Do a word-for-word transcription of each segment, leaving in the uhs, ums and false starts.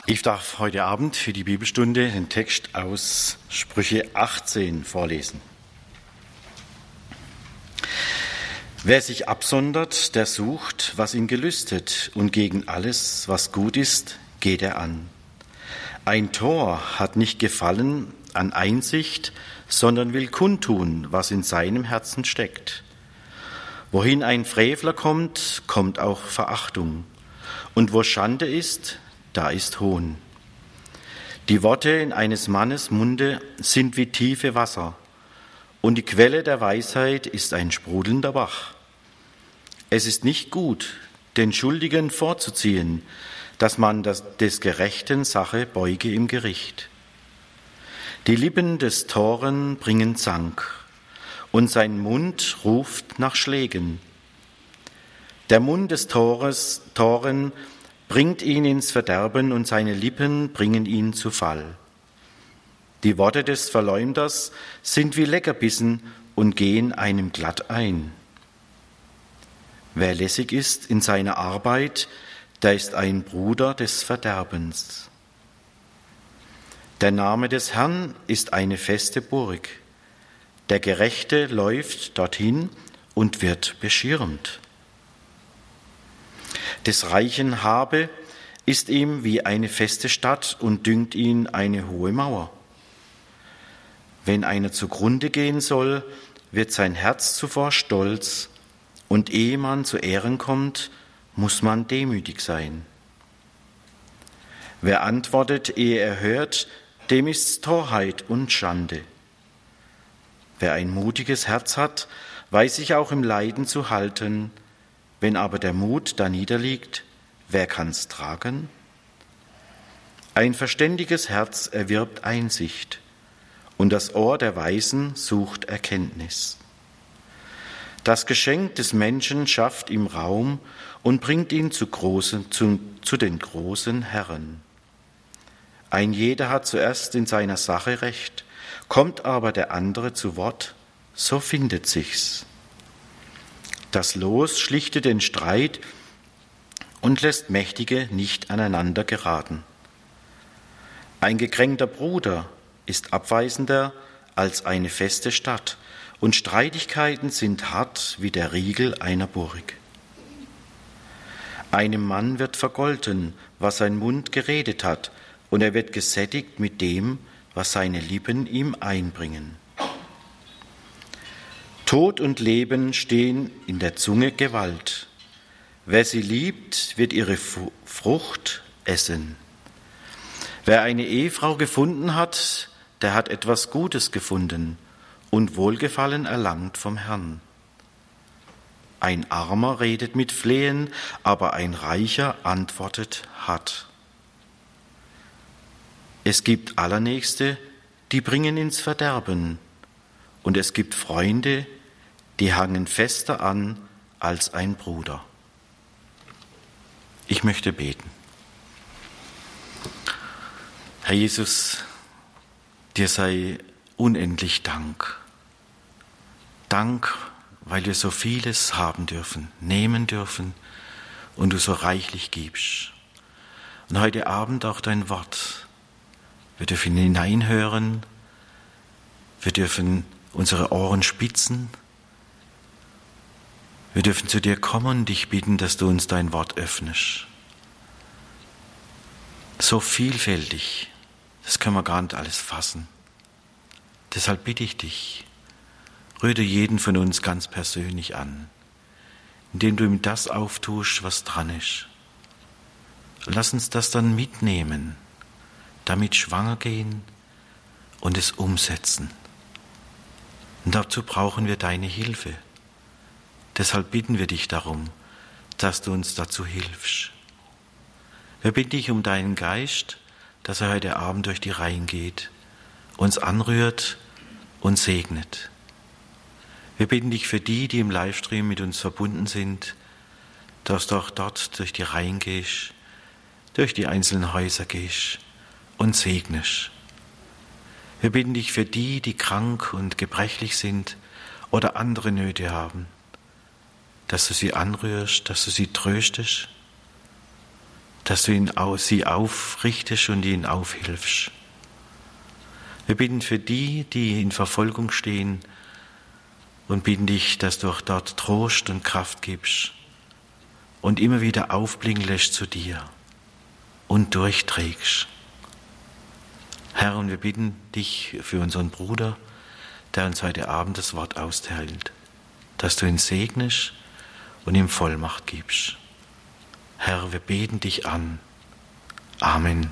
Ich darf heute Abend für die Bibelstunde den Text aus Sprüche achtzehn vorlesen. Wer sich absondert, der sucht, was ihn gelüstet, und gegen alles, was gut ist, geht er an. Ein Tor hat nicht Gefallen an Einsicht, sondern will kundtun, was in seinem Herzen steckt. Wohin ein Frevler kommt, kommt auch Verachtung, und wo Schande ist, da ist Hohn. Die Worte in eines Mannes Munde sind wie tiefe Wasser, und die Quelle der Weisheit ist ein sprudelnder Bach. Es ist nicht gut, den Schuldigen vorzuziehen, dass man das, des gerechten Sache beuge im Gericht. Die Lippen des Toren bringen Zank, und sein Mund ruft nach Schlägen. Der Mund des Tores, Toren bringt ihn ins Verderben, und seine Lippen bringen ihn zu Fall. Die Worte des Verleumders sind wie Leckerbissen und gehen einem glatt ein. Wer lässig ist in seiner Arbeit, der ist ein Bruder des Verderbens. Der Name des Herrn ist eine feste Burg. Der Gerechte läuft dorthin und wird beschirmt. Des Reichen Habe ist ihm wie eine feste Stadt und dünkt ihn eine hohe Mauer. Wenn einer zugrunde gehen soll, wird sein Herz zuvor stolz, und ehe man zu Ehren kommt, muss man demütig sein. Wer antwortet, ehe er hört, dem ist's Torheit und Schande. Wer ein mutiges Herz hat, weiß sich auch im Leiden zu halten. Wenn aber der Mut da niederliegt, wer kann's tragen? Ein verständiges Herz erwirbt Einsicht, und das Ohr der Weisen sucht Erkenntnis. Das Geschenk des Menschen schafft ihm Raum und bringt ihn zu, großen, zu, zu den großen Herren. Ein jeder hat zuerst in seiner Sache Recht, kommt aber der andere zu Wort, so findet sich's. Das Los schlichtet den Streit und lässt Mächtige nicht aneinander geraten. Ein gekränkter Bruder ist abweisender als eine feste Stadt, und Streitigkeiten sind hart wie der Riegel einer Burg. Einem Mann wird vergolten, was sein Mund geredet hat, und er wird gesättigt mit dem, was seine Lippen ihm einbringen. Tod und Leben stehen in der Zunge Gewalt. Wer sie liebt, wird ihre Frucht essen. Wer eine Ehefrau gefunden hat, der hat etwas Gutes gefunden und Wohlgefallen erlangt vom Herrn. Ein Armer redet mit Flehen, aber ein Reicher antwortet hart. Es gibt Allernächste, die bringen ins Verderben, und es gibt Freunde, die hangen fester an als ein Bruder. Ich möchte beten. Herr Jesus, dir sei unendlich Dank. Dank, weil wir so vieles haben dürfen, nehmen dürfen und du so reichlich gibst. Und heute Abend auch dein Wort. Wir dürfen hineinhören, wir dürfen unsere Ohren spitzen, wir dürfen zu dir kommen und dich bitten, dass du uns dein Wort öffnest. So vielfältig, das können wir gar nicht alles fassen. Deshalb bitte ich dich, rühre jeden von uns ganz persönlich an, indem du ihm das auftust, was dran ist. Lass uns das dann mitnehmen, damit schwanger gehen und es umsetzen. Und dazu brauchen wir deine Hilfe. Deshalb bitten wir dich darum, dass du uns dazu hilfst. Wir bitten dich um deinen Geist, dass er heute Abend durch die Reihen geht, uns anrührt und segnet. Wir bitten dich für die, die im Livestream mit uns verbunden sind, dass du auch dort durch die Reihen gehst, durch die einzelnen Häuser gehst und segnest. Wir bitten dich für die, die krank und gebrechlich sind oder andere Nöte haben, dass du sie anrührst, dass du sie tröstest, dass du ihn, sie aufrichtest und ihnen aufhilfst. Wir bitten für die, die in Verfolgung stehen, und bitten dich, dass du auch dort Trost und Kraft gibst und immer wieder aufblicken lässt zu dir und durchträgst. Herr, und wir bitten dich für unseren Bruder, der uns heute Abend das Wort austeilt, dass du ihn segnest und ihm Vollmacht gibst. Herr, wir beten dich an. Amen.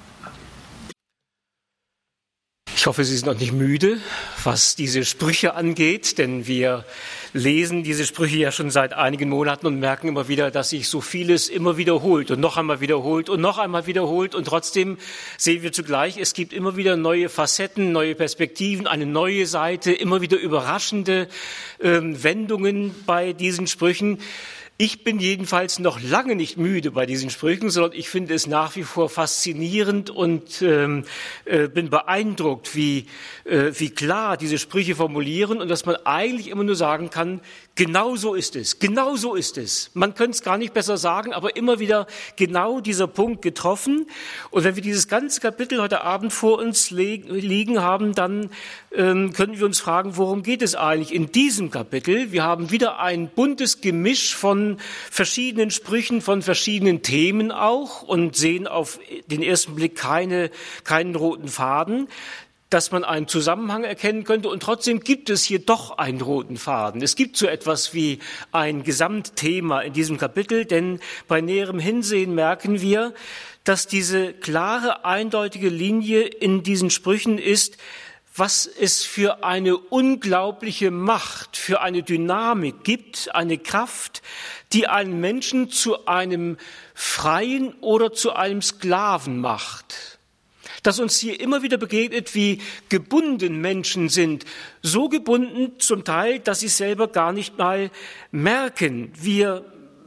Ich hoffe, Sie sind noch nicht müde, was diese Sprüche angeht, denn wir lesen diese Sprüche ja schon seit einigen Monaten und merken immer wieder, dass sich so vieles immer wiederholt und noch einmal wiederholt und noch einmal wiederholt. Und trotzdem sehen wir zugleich, es gibt immer wieder neue Facetten, neue Perspektiven, eine neue Seite, immer wieder überraschende äh, Wendungen bei diesen Sprüchen. Ich bin jedenfalls noch lange nicht müde bei diesen Sprüchen, sondern ich finde es nach wie vor faszinierend und ähm, äh, bin beeindruckt, wie, äh, wie klar diese Sprüche formulieren und dass man eigentlich immer nur sagen kann, genau so ist es, genau so ist es. Man könnte es gar nicht besser sagen, aber immer wieder genau dieser Punkt getroffen. Und wenn wir dieses ganze Kapitel heute Abend vor uns liegen haben, dann ähm, können wir uns fragen, worum geht es eigentlich in diesem Kapitel? Wir haben wieder ein buntes Gemisch von verschiedenen Sprüchen, von verschiedenen Themen auch und sehen auf den ersten Blick keine, keinen roten Faden, dass man einen Zusammenhang erkennen könnte. Und trotzdem gibt es hier doch einen roten Faden. Es gibt so etwas wie ein Gesamtthema in diesem Kapitel, denn bei näherem Hinsehen merken wir, dass diese klare, eindeutige Linie in diesen Sprüchen ist, was es für eine unglaubliche Macht, für eine Dynamik gibt, eine Kraft, die einen Menschen zu einem Freien oder zu einem Sklaven macht. Dass uns hier immer wieder begegnet, wie gebunden Menschen sind. So gebunden zum Teil, dass sie es selber gar nicht mal merken. Wir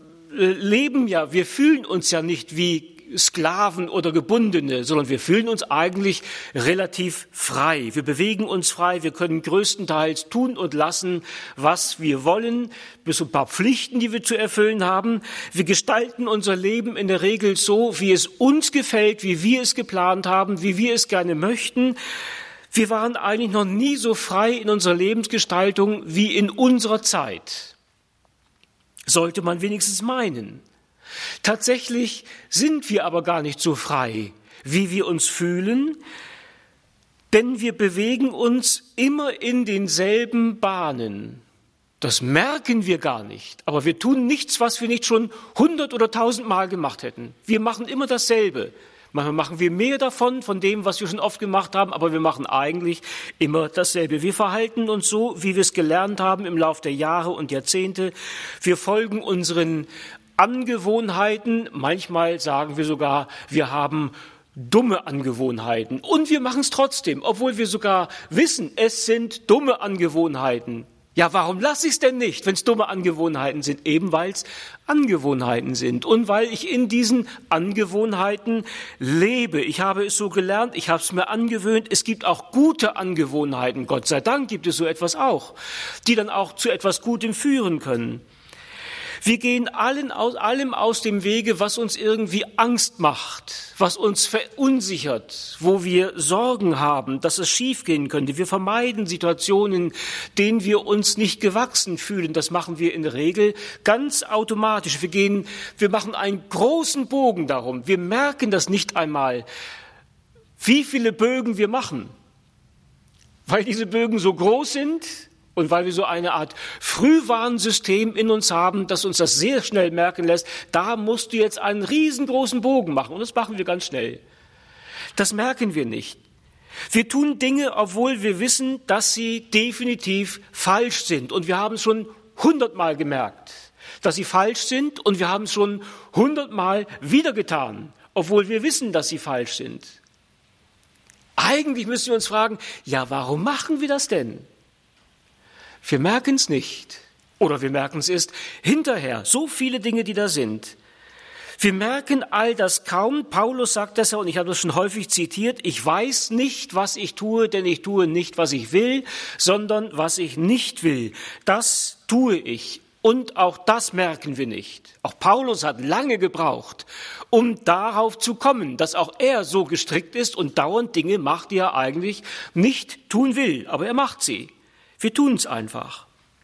leben ja, wir fühlen uns ja nicht wie Sklaven oder Gebundene, sondern wir fühlen uns eigentlich relativ frei. Wir bewegen uns frei, wir können größtenteils tun und lassen, was wir wollen, bis ein paar Pflichten, die wir zu erfüllen haben. Wir gestalten unser Leben in der Regel so, wie es uns gefällt, wie wir es geplant haben, wie wir es gerne möchten. Wir waren eigentlich noch nie so frei in unserer Lebensgestaltung wie in unserer Zeit. Sollte man wenigstens meinen. Tatsächlich sind wir aber gar nicht so frei, wie wir uns fühlen, denn wir bewegen uns immer in denselben Bahnen. Das merken wir gar nicht, aber wir tun nichts, was wir nicht schon hundert oder tausendmal gemacht hätten. Wir machen immer dasselbe. Manchmal machen wir mehr davon, von dem, was wir schon oft gemacht haben, aber wir machen eigentlich immer dasselbe. Wir verhalten uns so, wie wir es gelernt haben im Laufe der Jahre und Jahrzehnte. Wir folgen unseren Angewohnheiten, manchmal sagen wir sogar, wir haben dumme Angewohnheiten und wir machen es trotzdem, obwohl wir sogar wissen, es sind dumme Angewohnheiten. Ja, warum lasse ich es denn nicht, wenn es dumme Angewohnheiten sind? Eben weil es Angewohnheiten sind und weil ich in diesen Angewohnheiten lebe. Ich habe es so gelernt, ich habe es mir angewöhnt. Es gibt auch gute Angewohnheiten, Gott sei Dank gibt es so etwas auch, die dann auch zu etwas Gutem führen können. Wir gehen allen aus, allem aus dem Wege, was uns irgendwie Angst macht, was uns verunsichert, wo wir Sorgen haben, dass es schiefgehen könnte. Wir vermeiden Situationen, denen wir uns nicht gewachsen fühlen. Das machen wir in der Regel ganz automatisch. Wir gehen, wir machen einen großen Bogen darum. Wir merken das nicht einmal, wie viele Bögen wir machen, weil diese Bögen so groß sind. Und weil wir so eine Art Frühwarnsystem in uns haben, das uns das sehr schnell merken lässt, da musst du jetzt einen riesengroßen Bogen machen. Und das machen wir ganz schnell. Das merken wir nicht. Wir tun Dinge, obwohl wir wissen, dass sie definitiv falsch sind. Und wir haben es schon hundertmal gemerkt, dass sie falsch sind. Und wir haben es schon hundertmal wieder getan, obwohl wir wissen, dass sie falsch sind. Eigentlich müssen wir uns fragen, ja, warum machen wir das denn? Wir merken es nicht oder wir merken es erst hinterher. So viele Dinge, die da sind. Wir merken all das kaum. Paulus sagt das ja, und ich habe das schon häufig zitiert. Ich weiß nicht, was ich tue, denn ich tue nicht, was ich will, sondern was ich nicht will. Das tue ich. Und auch das merken wir nicht. Auch Paulus hat lange gebraucht, um darauf zu kommen, dass auch er so gestrickt ist und dauernd Dinge macht, die er eigentlich nicht tun will. Aber er macht sie. Wir tun es einfach.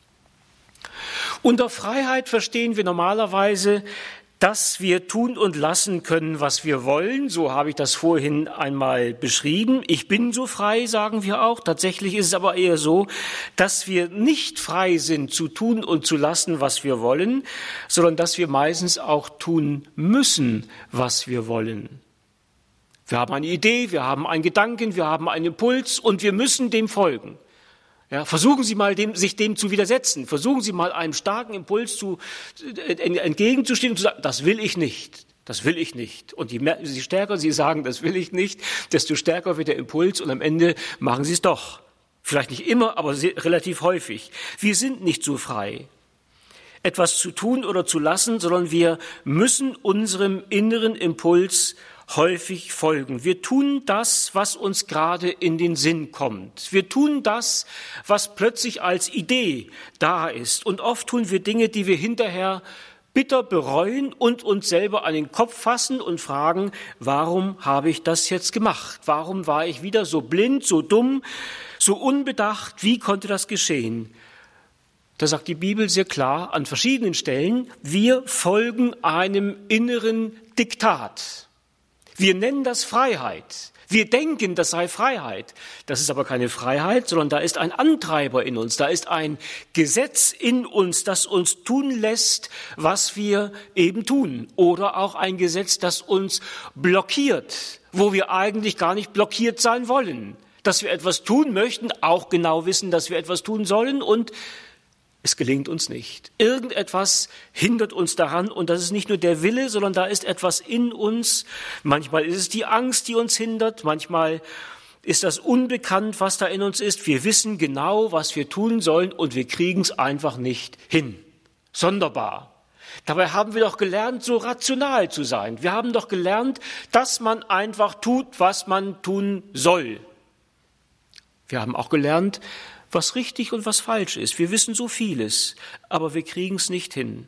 Unter Freiheit verstehen wir normalerweise, dass wir tun und lassen können, was wir wollen. So habe ich das vorhin einmal beschrieben. Ich bin so frei, sagen wir auch. Tatsächlich ist es aber eher so, dass wir nicht frei sind, zu tun und zu lassen, was wir wollen, sondern dass wir meistens auch tun müssen, was wir wollen. Wir haben eine Idee, wir haben einen Gedanken, wir haben einen Impuls und wir müssen dem folgen. Ja, versuchen Sie mal, dem, sich dem zu widersetzen. Versuchen Sie mal, einem starken Impuls zu, äh, entgegenzustehen und zu sagen, das will ich nicht, das will ich nicht. Und je, mehr, je stärker Sie sagen, das will ich nicht, desto stärker wird der Impuls und am Ende machen Sie es doch. Vielleicht nicht immer, aber sehr, relativ häufig. Wir sind nicht so frei, etwas zu tun oder zu lassen, sondern wir müssen unserem inneren Impuls häufig folgen. Wir tun das, was uns gerade in den Sinn kommt. Wir tun das, was plötzlich als Idee da ist. Und oft tun wir Dinge, die wir hinterher bitter bereuen und uns selber an den Kopf fassen und fragen, warum habe ich das jetzt gemacht? Warum war ich wieder so blind, so dumm, so unbedacht? Wie konnte das geschehen? Da sagt die Bibel sehr klar an verschiedenen Stellen, wir folgen einem inneren Diktat. Wir nennen das Freiheit. Wir denken, das sei Freiheit. Das ist aber keine Freiheit, sondern da ist ein Antreiber in uns. Da ist ein Gesetz in uns, das uns tun lässt, was wir eben tun. Oder auch ein Gesetz, das uns blockiert, wo wir eigentlich gar nicht blockiert sein wollen. Dass wir etwas tun möchten, auch genau wissen, dass wir etwas tun sollen und es gelingt uns nicht. Irgendetwas hindert uns daran und das ist nicht nur der Wille, sondern da ist etwas in uns. Manchmal ist es die Angst, die uns hindert. Manchmal ist das unbekannt, was da in uns ist. Wir wissen genau, was wir tun sollen und wir kriegen es einfach nicht hin. Sonderbar. Dabei haben wir doch gelernt, so rational zu sein. Wir haben doch gelernt, dass man einfach tut, was man tun soll. Wir haben auch gelernt, was richtig und was falsch ist. Wir wissen so vieles, aber wir kriegen es nicht hin.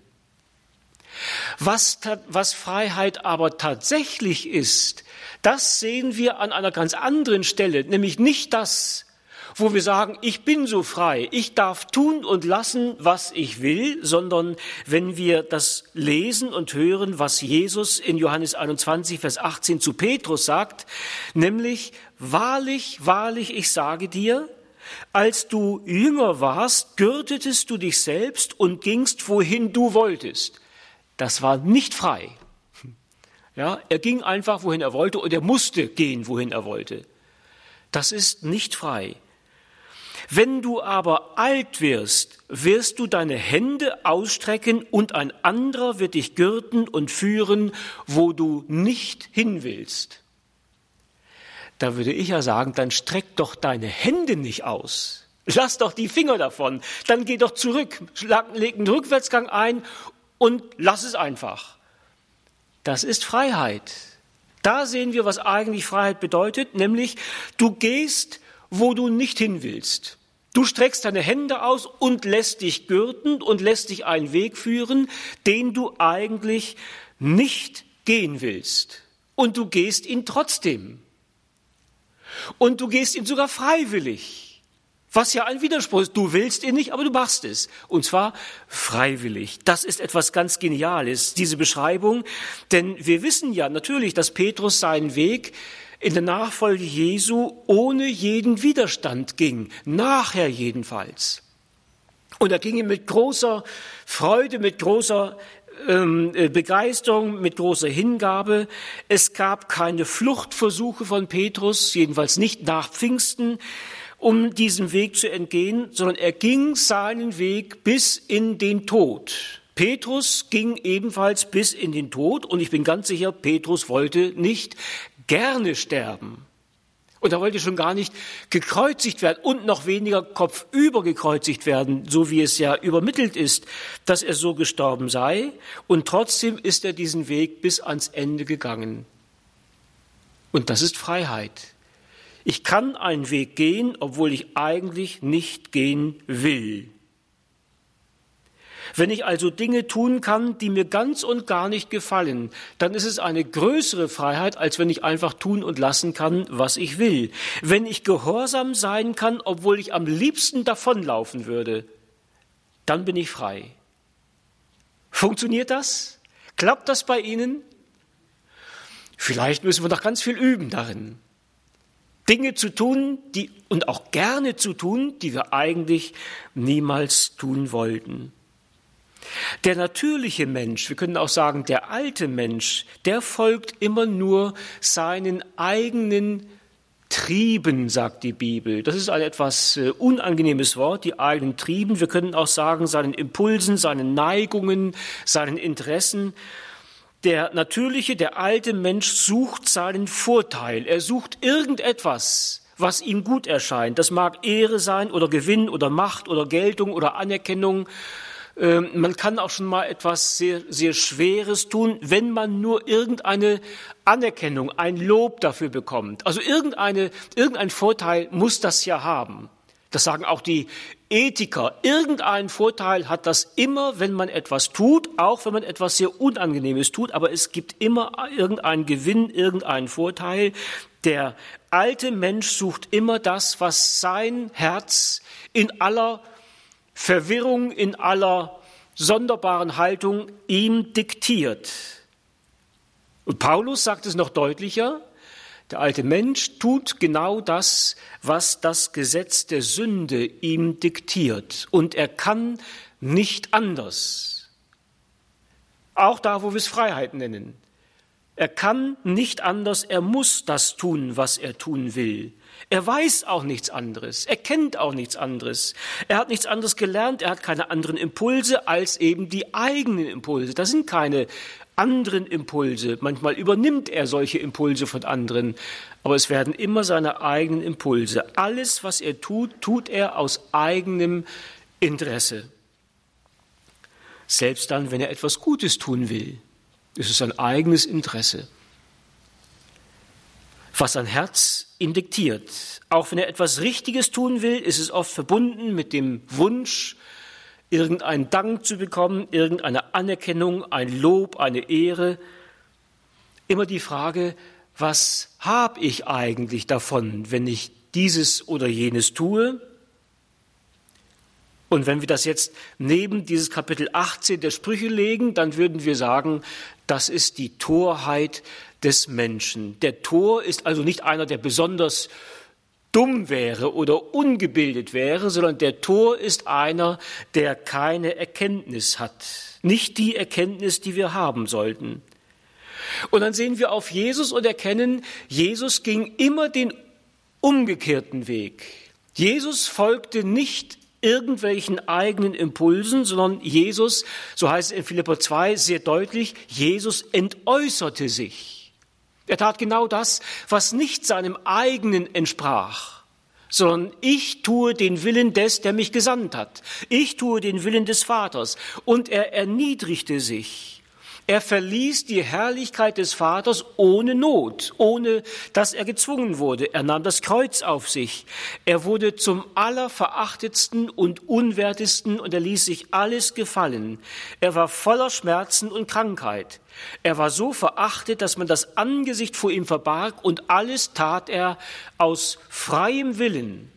Was, was Freiheit aber tatsächlich ist, das sehen wir an einer ganz anderen Stelle, nämlich nicht das, wo wir sagen, ich bin so frei, ich darf tun und lassen, was ich will, sondern wenn wir das lesen und hören, was Jesus in Johannes einundzwanzig, Vers achtzehn zu Petrus sagt, nämlich, wahrlich, wahrlich, ich sage dir, als du jünger warst, gürtetest du dich selbst und gingst, wohin du wolltest. Das war nicht frei. Ja, er ging einfach, wohin er wollte, und er musste gehen, wohin er wollte. Das ist nicht frei. Wenn du aber alt wirst, wirst du deine Hände ausstrecken und ein anderer wird dich gürten und führen, wo du nicht hin willst. Da würde ich ja sagen, dann streck doch deine Hände nicht aus. Lass doch die Finger davon. Dann geh doch zurück, leg einen Rückwärtsgang ein und lass es einfach. Das ist Freiheit. Da sehen wir, was eigentlich Freiheit bedeutet, nämlich du gehst, wo du nicht hin willst. Du streckst deine Hände aus und lässt dich gürten und lässt dich einen Weg führen, den du eigentlich nicht gehen willst. Und du gehst ihn trotzdem. Und du gehst ihn sogar freiwillig, was ja ein Widerspruch ist. Du willst ihn nicht, aber du machst es. Und zwar freiwillig. Das ist etwas ganz Geniales, diese Beschreibung. Denn wir wissen ja natürlich, dass Petrus seinen Weg in der Nachfolge Jesu ohne jeden Widerstand ging. Nachher jedenfalls. Und er ging ihm mit großer Freude, mit großer Begeisterung, mit großer Hingabe. Es gab keine Fluchtversuche von Petrus, jedenfalls nicht nach Pfingsten, um diesem Weg zu entgehen, sondern er ging seinen Weg bis in den Tod. Petrus ging ebenfalls bis in den Tod und ich bin ganz sicher, Petrus wollte nicht gerne sterben. Und er wollte schon gar nicht gekreuzigt werden und noch weniger kopfüber gekreuzigt werden, so wie es ja übermittelt ist, dass er so gestorben sei. Und trotzdem ist er diesen Weg bis ans Ende gegangen. Und das ist Freiheit. Ich kann einen Weg gehen, obwohl ich eigentlich nicht gehen will. Wenn ich also Dinge tun kann, die mir ganz und gar nicht gefallen, dann ist es eine größere Freiheit, als wenn ich einfach tun und lassen kann, was ich will. Wenn ich gehorsam sein kann, obwohl ich am liebsten davonlaufen würde, dann bin ich frei. Funktioniert das? Klappt das bei Ihnen? Vielleicht müssen wir noch ganz viel üben darin. Dinge zu tun, die und auch gerne zu tun, die wir eigentlich niemals tun wollten. Der natürliche Mensch, wir können auch sagen, der alte Mensch, der folgt immer nur seinen eigenen Trieben, sagt die Bibel. Das ist ein etwas äh, unangenehmes Wort, die eigenen Trieben. Wir können auch sagen, seinen Impulsen, seinen Neigungen, seinen Interessen. Der natürliche, der alte Mensch sucht seinen Vorteil. Er sucht irgendetwas, was ihm gut erscheint. Das mag Ehre sein oder Gewinn oder Macht oder Geltung oder Anerkennung. Ähm, man kann auch schon mal etwas sehr, sehr Schweres tun, wenn man nur irgendeine Anerkennung, ein Lob dafür bekommt. Also irgendeine, irgendein Vorteil muss das ja haben. Das sagen auch die Ethiker. Irgendeinen Vorteil hat das immer, wenn man etwas tut, auch wenn man etwas sehr Unangenehmes tut. Aber es gibt immer irgendeinen Gewinn, irgendeinen Vorteil. Der alte Mensch sucht immer das, was sein Herz in aller Verwirrung, in aller sonderbaren Haltung ihm diktiert. Und Paulus sagt es noch deutlicher. Der alte Mensch tut genau das, was das Gesetz der Sünde ihm diktiert. Und er kann nicht anders. Auch da, wo wir es Freiheit nennen. Er kann nicht anders, er muss das tun, was er tun will. Er weiß auch nichts anderes, er kennt auch nichts anderes. Er hat nichts anderes gelernt, er hat keine anderen Impulse als eben die eigenen Impulse. Das sind keine anderen Impulse. Manchmal übernimmt er solche Impulse von anderen, aber es werden immer seine eigenen Impulse. Alles, was er tut, tut er aus eigenem Interesse. Selbst dann, wenn er etwas Gutes tun will, ist es sein eigenes Interesse, was sein Herz ihm diktiert. Auch wenn er etwas Richtiges tun will, ist es oft verbunden mit dem Wunsch, irgendeinen Dank zu bekommen, irgendeine Anerkennung, ein Lob, eine Ehre. Immer die Frage, was habe ich eigentlich davon, wenn ich dieses oder jenes tue? Und wenn wir das jetzt neben dieses Kapitel achtzehn der Sprüche legen, dann würden wir sagen, das ist die Torheit des Menschen. Der Tor ist also nicht einer, der besonders dumm wäre oder ungebildet wäre, sondern der Tor ist einer, der keine Erkenntnis hat. Nicht die Erkenntnis, die wir haben sollten. Und dann sehen wir auf Jesus und erkennen, Jesus ging immer den umgekehrten Weg. Jesus folgte nicht irgendwelchen eigenen Impulsen, sondern Jesus, so heißt es in Philipper zwei sehr deutlich, Jesus entäußerte sich. Er tat genau das, was nicht seinem eigenen entsprach, sondern ich tue den Willen des, der mich gesandt hat. Ich tue den Willen des Vaters. Und er erniedrigte sich. Er verließ die Herrlichkeit des Vaters ohne Not, ohne dass er gezwungen wurde. Er nahm das Kreuz auf sich. Er wurde zum Allerverachtetsten und Unwertesten und er ließ sich alles gefallen. Er war voller Schmerzen und Krankheit. Er war so verachtet, dass man das Angesicht vor ihm verbarg und alles tat er aus freiem Willen.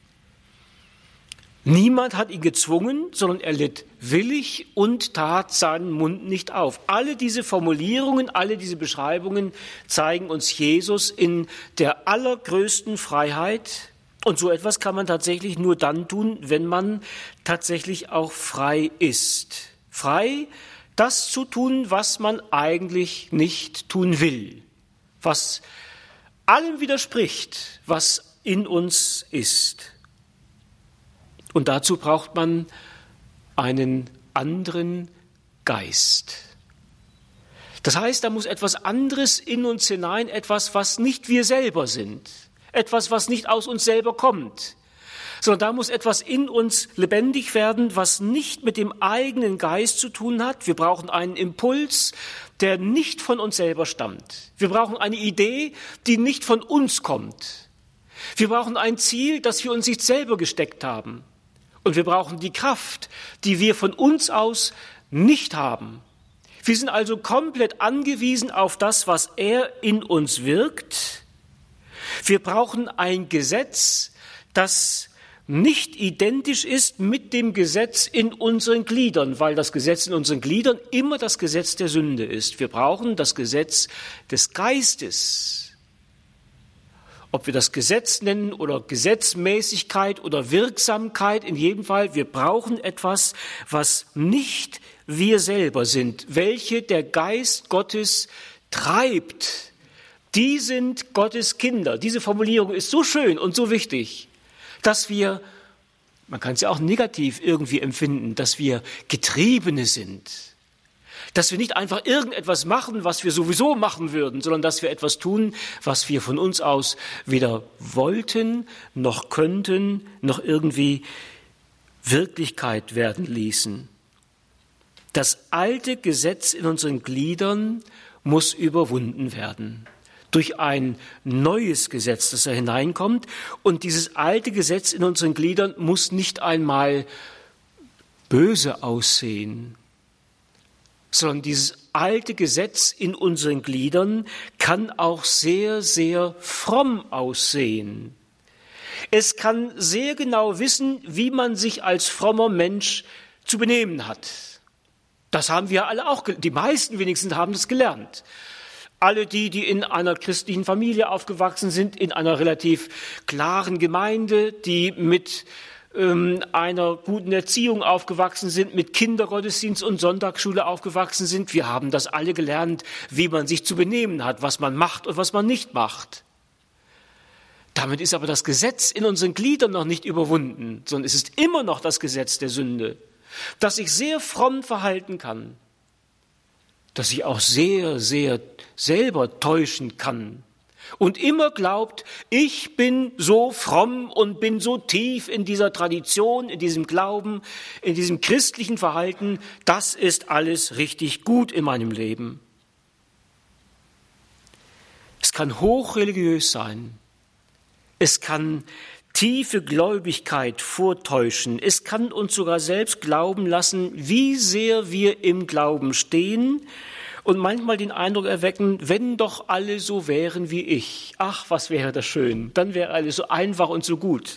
Niemand hat ihn gezwungen, sondern er litt willig und tat seinen Mund nicht auf. Alle diese Formulierungen, alle diese Beschreibungen zeigen uns Jesus in der allergrößten Freiheit. Und so etwas kann man tatsächlich nur dann tun, wenn man tatsächlich auch frei ist. Frei, das zu tun, was man eigentlich nicht tun will. Was allem widerspricht, was in uns ist. Und dazu braucht man einen anderen Geist. Das heißt, da muss etwas anderes in uns hinein, etwas, was nicht wir selber sind, etwas, was nicht aus uns selber kommt, sondern da muss etwas in uns lebendig werden, was nicht mit dem eigenen Geist zu tun hat. Wir brauchen einen Impuls, der nicht von uns selber stammt. Wir brauchen eine Idee, die nicht von uns kommt. Wir brauchen ein Ziel, das wir uns nicht selber gesteckt haben. Und wir brauchen die Kraft, die wir von uns aus nicht haben. Wir sind also komplett angewiesen auf das, was er in uns wirkt. Wir brauchen ein Gesetz, das nicht identisch ist mit dem Gesetz in unseren Gliedern, weil das Gesetz in unseren Gliedern immer das Gesetz der Sünde ist. Wir brauchen das Gesetz des Geistes. Ob wir das Gesetz nennen oder Gesetzmäßigkeit oder Wirksamkeit, in jedem Fall, wir brauchen etwas, was nicht wir selber sind, welche der Geist Gottes treibt. Die sind Gottes Kinder. Diese Formulierung ist so schön und so wichtig, dass wir, man kann es ja auch negativ irgendwie empfinden, dass wir Getriebene sind. Dass wir nicht einfach irgendetwas machen, was wir sowieso machen würden, sondern dass wir etwas tun, was wir von uns aus weder wollten, noch könnten, noch irgendwie Wirklichkeit werden ließen. Das alte Gesetz in unseren Gliedern muss überwunden werden durch ein neues Gesetz, das da hineinkommt. Und dieses alte Gesetz in unseren Gliedern muss nicht einmal böse aussehen, sondern dieses alte Gesetz in unseren Gliedern kann auch sehr, sehr fromm aussehen. Es kann sehr genau wissen, wie man sich als frommer Mensch zu benehmen hat. Das haben wir alle auch, die meisten wenigstens haben das gelernt. Alle die, die in einer christlichen Familie aufgewachsen sind, in einer relativ klaren Gemeinde, die mit ähm, einer guten Erziehung aufgewachsen sind, mit Kindergottesdienst und Sonntagsschule aufgewachsen sind, wir haben das alle gelernt, wie man sich zu benehmen hat, was man macht und was man nicht macht. Damit ist aber das Gesetz in unseren Gliedern noch nicht überwunden, sondern es ist immer noch das Gesetz der Sünde, das sich sehr fromm verhalten kann, das sich auch sehr, sehr selber täuschen kann und immer glaubt, ich bin so fromm und bin so tief in dieser Tradition, in diesem Glauben, in diesem christlichen Verhalten, das ist alles richtig gut in meinem Leben. Es kann hochreligiös sein, es kann tiefe Gläubigkeit vortäuschen. Es kann uns sogar selbst glauben lassen, wie sehr wir im Glauben stehen und manchmal den Eindruck erwecken, wenn doch alle so wären wie ich. Ach, was wäre das schön. Dann wäre alles so einfach und so gut.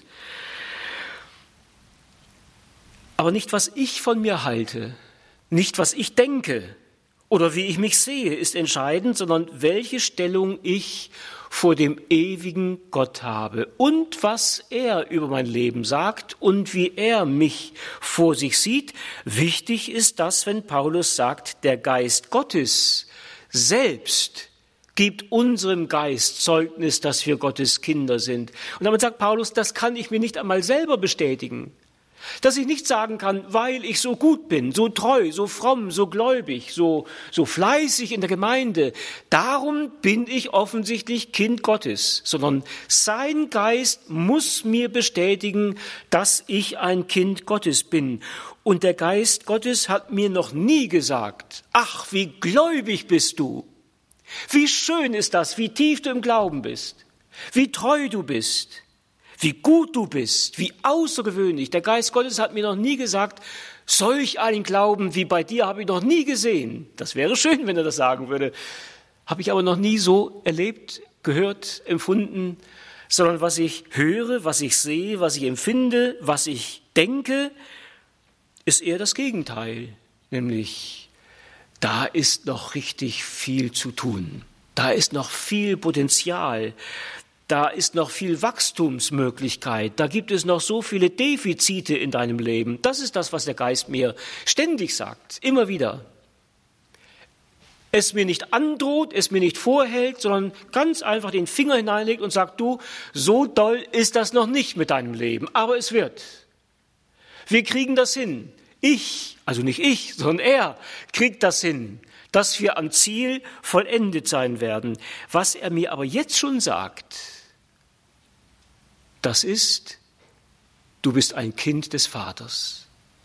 Aber nicht, was ich von mir halte, nicht, was ich denke oder wie ich mich sehe, ist entscheidend, sondern welche Stellung ich vor dem ewigen Gott habe und was er über mein Leben sagt und wie er mich vor sich sieht. Wichtig ist das, wenn Paulus sagt, der Geist Gottes selbst gibt unserem Geist Zeugnis, dass wir Gottes Kinder sind. Und damit sagt Paulus, das kann ich mir nicht einmal selber bestätigen. Dass ich nicht sagen kann, weil ich so gut bin, so treu, so fromm, so gläubig, so, so fleißig in der Gemeinde, darum bin ich offensichtlich Kind Gottes, sondern sein Geist muss mir bestätigen, dass ich ein Kind Gottes bin. Und der Geist Gottes hat mir noch nie gesagt, ach, wie gläubig bist du, wie schön ist das, wie tief du im Glauben bist, wie treu du bist. Wie gut du bist, wie außergewöhnlich. Der Geist Gottes hat mir noch nie gesagt, solch einen Glauben wie bei dir habe ich noch nie gesehen. Das wäre schön, wenn er das sagen würde. Habe ich aber noch nie so erlebt, gehört, empfunden, sondern was ich höre, was ich sehe, was ich empfinde, was ich denke, ist eher das Gegenteil. Nämlich, da ist noch richtig viel zu tun. Da ist noch viel Potenzial. Da ist noch viel Wachstumsmöglichkeit, da gibt es noch so viele Defizite in deinem Leben. Das ist das, was der Geist mir ständig sagt, immer wieder. Es mir nicht androht, es mir nicht vorhält, sondern ganz einfach den Finger hineinlegt und sagt, du, so doll ist das noch nicht mit deinem Leben, aber es wird. Wir kriegen das hin. Ich, also nicht ich, sondern er kriegt das hin, dass wir am Ziel vollendet sein werden. Was er mir aber jetzt schon sagt, das ist, du bist ein Kind des Vaters.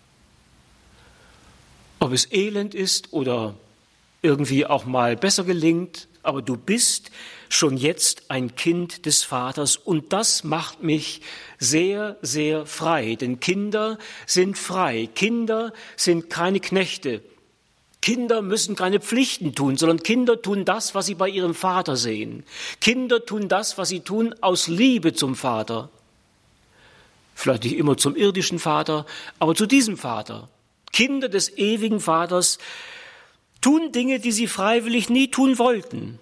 Ob es elend ist oder irgendwie auch mal besser gelingt, aber du bist schon jetzt ein Kind des Vaters. Und das macht mich sehr, sehr frei. Denn Kinder sind frei. Kinder sind keine Knechte. Kinder müssen keine Pflichten tun, sondern Kinder tun das, was sie bei ihrem Vater sehen. Kinder tun das, was sie tun, aus Liebe zum Vater. Vielleicht nicht immer zum irdischen Vater, aber zu diesem Vater. Kinder des ewigen Vaters tun Dinge, die sie freiwillig nie tun wollten,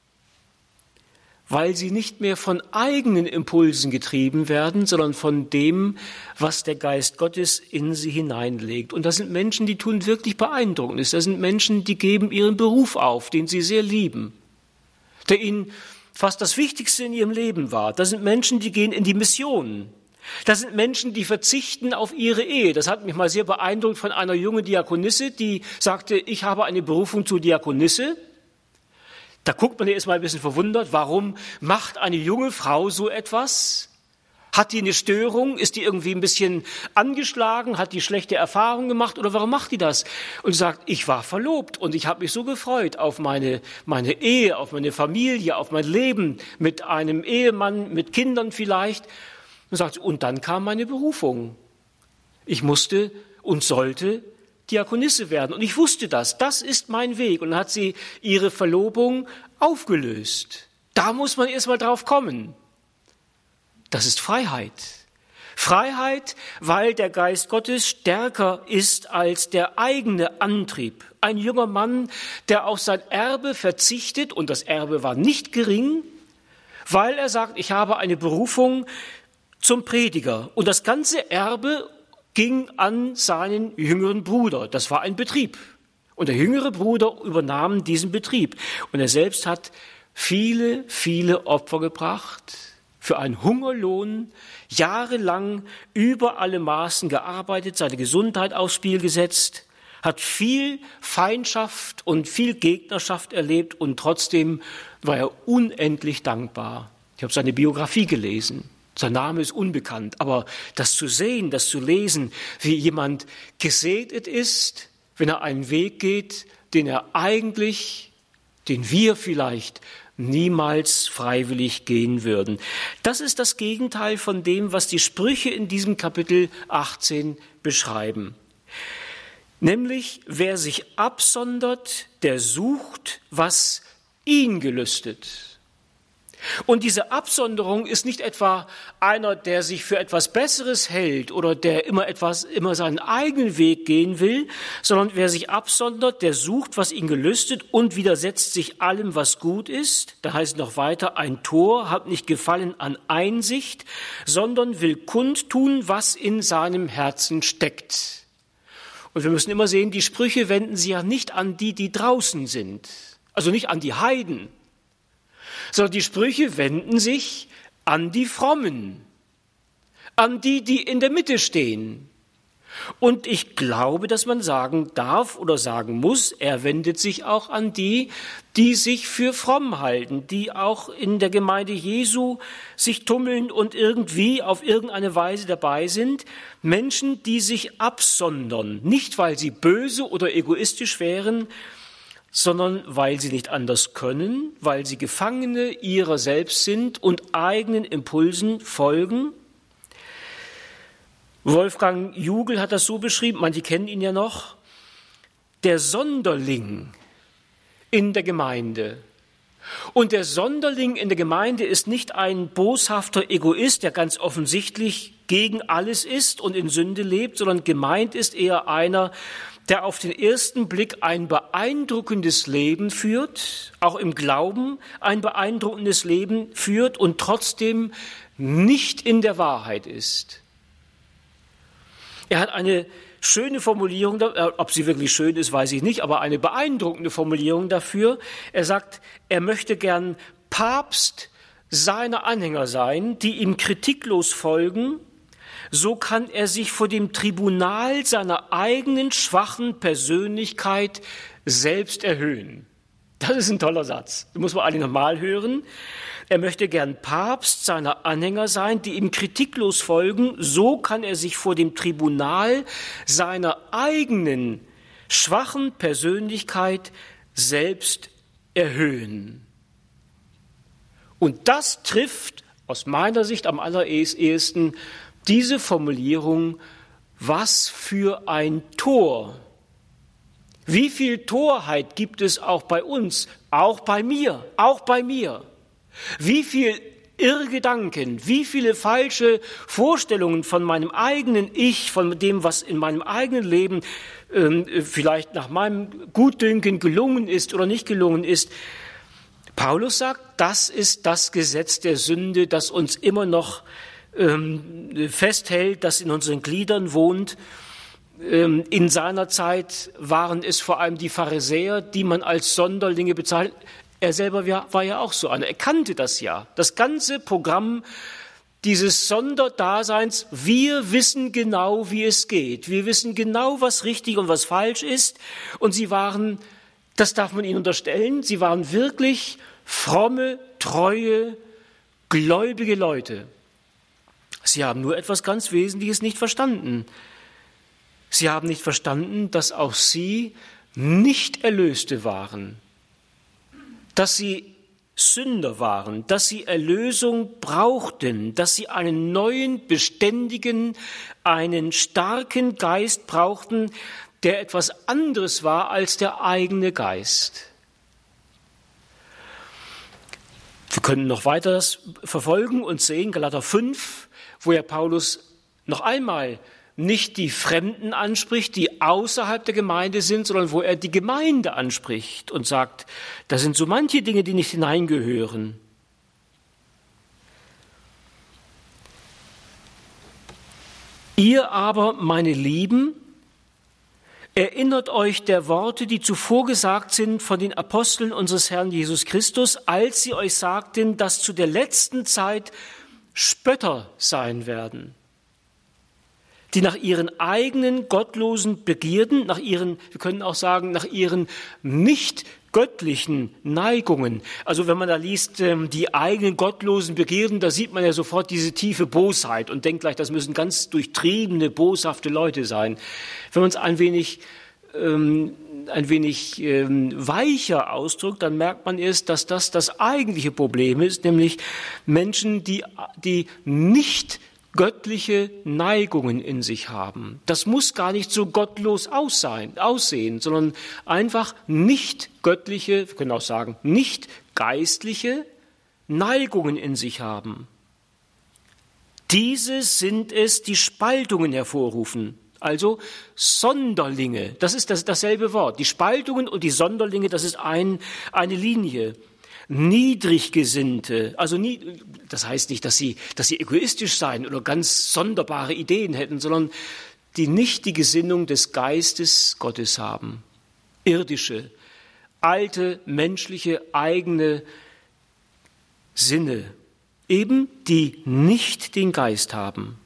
weil sie nicht mehr von eigenen Impulsen getrieben werden, sondern von dem, was der Geist Gottes in sie hineinlegt. Und das sind Menschen, die tun wirklich Beeindruckendes. Das sind Menschen, die geben ihren Beruf auf, den sie sehr lieben, der ihnen fast das Wichtigste in ihrem Leben war. Das sind Menschen, die gehen in die Mission. Das sind Menschen, die verzichten auf ihre Ehe. Das hat mich mal sehr beeindruckt von einer jungen Diakonisse, die sagte, ich habe eine Berufung zur Diakonisse. Da guckt man erst mal ein bisschen verwundert, warum macht eine junge Frau so etwas? Hat die eine Störung? Ist die irgendwie ein bisschen angeschlagen? Hat die schlechte Erfahrungen gemacht? Oder warum macht die das? Und sie sagt, ich war verlobt und ich habe mich so gefreut auf meine, meine Ehe, auf meine Familie, auf mein Leben mit einem Ehemann, mit Kindern vielleicht. Und sagt, und dann kam meine Berufung. Ich musste und sollte Diakonisse werden. Und ich wusste das. Das ist mein Weg. Und dann hat sie ihre Verlobung aufgelöst. Da muss man erst mal drauf kommen. Das ist Freiheit. Freiheit, weil der Geist Gottes stärker ist als der eigene Antrieb. Ein junger Mann, der auf sein Erbe verzichtet, und das Erbe war nicht gering, weil er sagt, ich habe eine Berufung zum Prediger. Und das ganze Erbe ging an seinen jüngeren Bruder. Das war ein Betrieb. Und der jüngere Bruder übernahm diesen Betrieb. Und er selbst hat viele, viele Opfer gebracht für einen Hungerlohn, jahrelang über alle Maßen gearbeitet, seine Gesundheit aufs Spiel gesetzt, hat viel Feindschaft und viel Gegnerschaft erlebt und trotzdem war er unendlich dankbar. Ich habe seine Biografie gelesen. Sein Name ist unbekannt, aber das zu sehen, das zu lesen, wie jemand gesegnet ist, wenn er einen Weg geht, den er eigentlich, den wir vielleicht niemals freiwillig gehen würden. Das ist das Gegenteil von dem, was die Sprüche in diesem Kapitel achtzehn beschreiben. Nämlich, wer sich absondert, der sucht, was ihn gelüstet. Und diese Absonderung ist nicht etwa einer, der sich für etwas Besseres hält oder der immer etwas, immer seinen eigenen Weg gehen will, sondern wer sich absondert, der sucht, was ihn gelüstet und widersetzt sich allem, was gut ist. Da heißt es noch weiter, ein Tor hat nicht Gefallen an Einsicht, sondern will kundtun, was in seinem Herzen steckt. Und wir müssen immer sehen, die Sprüche wenden sich ja nicht an die, die draußen sind, also nicht an die Heiden, sondern die Sprüche wenden sich an die Frommen, an die, die in der Mitte stehen. Und ich glaube, dass man sagen darf oder sagen muss, er wendet sich auch an die, die sich für fromm halten, die auch in der Gemeinde Jesu sich tummeln und irgendwie auf irgendeine Weise dabei sind. Menschen, die sich absondern, nicht weil sie böse oder egoistisch wären, sondern weil sie nicht anders können, weil sie Gefangene ihrer selbst sind und eigenen Impulsen folgen. Wolfgang Jugel hat das so beschrieben, manche kennen ihn ja noch, der Sonderling in der Gemeinde. Und der Sonderling in der Gemeinde ist nicht ein boshafter Egoist, der ganz offensichtlich gegen alles ist und in Sünde lebt, sondern gemeint ist eher einer, der auf den ersten Blick ein beeindruckendes Leben führt, auch im Glauben ein beeindruckendes Leben führt und trotzdem nicht in der Wahrheit ist. Er hat eine schöne Formulierung, ob sie wirklich schön ist, weiß ich nicht, aber eine beeindruckende Formulierung dafür. Er sagt, er möchte gern Papst seiner Anhänger sein, die ihm kritiklos folgen. So kann er sich vor dem Tribunal seiner eigenen schwachen Persönlichkeit selbst erhöhen. Das ist ein toller Satz. Das muss man alle nochmal hören. Er möchte gern Papst seiner Anhänger sein, die ihm kritiklos folgen. So kann er sich vor dem Tribunal seiner eigenen schwachen Persönlichkeit selbst erhöhen. Und das trifft aus meiner Sicht am allerersten diese Formulierung, was für ein Tor. Wie viel Torheit gibt es auch bei uns, auch bei mir, auch bei mir? Wie viel Irrgedanken, wie viele falsche Vorstellungen von meinem eigenen Ich, von dem, was in meinem eigenen Leben äh, vielleicht nach meinem Gutdünken gelungen ist oder nicht gelungen ist. Paulus sagt, das ist das Gesetz der Sünde, das uns immer noch ähm, festhält, das in unseren Gliedern wohnt. Ähm, in seiner Zeit waren es vor allem die Pharisäer, die man als Sonderlinge bezeichnet. Er selber war ja auch so einer. Er kannte das ja. Das ganze Programm dieses Sonderdaseins. Wir wissen genau, wie es geht. Wir wissen genau, was richtig und was falsch ist. Und sie waren, das darf man ihnen unterstellen, sie waren wirklich fromme, treue, gläubige Leute. Sie haben nur etwas ganz Wesentliches nicht verstanden. Sie haben nicht verstanden, dass auch sie nicht Erlöste waren, dass sie Sünder waren, dass sie Erlösung brauchten, dass sie einen neuen, beständigen, einen starken Geist brauchten, der etwas anderes war als der eigene Geist. Wir können noch weiter das verfolgen und sehen, Galater fünf, wo ja Paulus noch einmal nicht die Fremden anspricht, die außerhalb der Gemeinde sind, sondern wo er die Gemeinde anspricht und sagt, da sind so manche Dinge, die nicht hineingehören. Ihr aber, meine Lieben, erinnert euch der Worte, die zuvor gesagt sind von den Aposteln unseres Herrn Jesus Christus, als sie euch sagten, dass zu der letzten Zeit Spötter sein werden, die nach ihren eigenen gottlosen Begierden, nach ihren, wir können auch sagen, nach ihren nicht göttlichen Neigungen. Also wenn man da liest, die eigenen gottlosen Begierden, da sieht man ja sofort diese tiefe Bosheit und denkt gleich, das müssen ganz durchtriebene, boshafte Leute sein. Wenn man es ein wenig, ähm, ein wenig ähm, weicher ausdrückt, dann merkt man erst, dass das das eigentliche Problem ist, nämlich Menschen, die, die nicht göttliche Neigungen in sich haben. Das muss gar nicht so gottlos aussehen, sondern einfach nicht göttliche, wir können auch sagen, nicht geistliche Neigungen in sich haben. Diese sind es, die Spaltungen hervorrufen. Also Sonderlinge, das ist das, dasselbe Wort. Die Spaltungen und die Sonderlinge, das ist ein, eine Linie. Niedriggesinnte, also nie, das heißt nicht, dass sie, dass sie egoistisch seien oder ganz sonderbare Ideen hätten, sondern die nicht die Gesinnung des Geistes Gottes haben. Irdische, alte, menschliche, eigene Sinne, eben die nicht den Geist haben.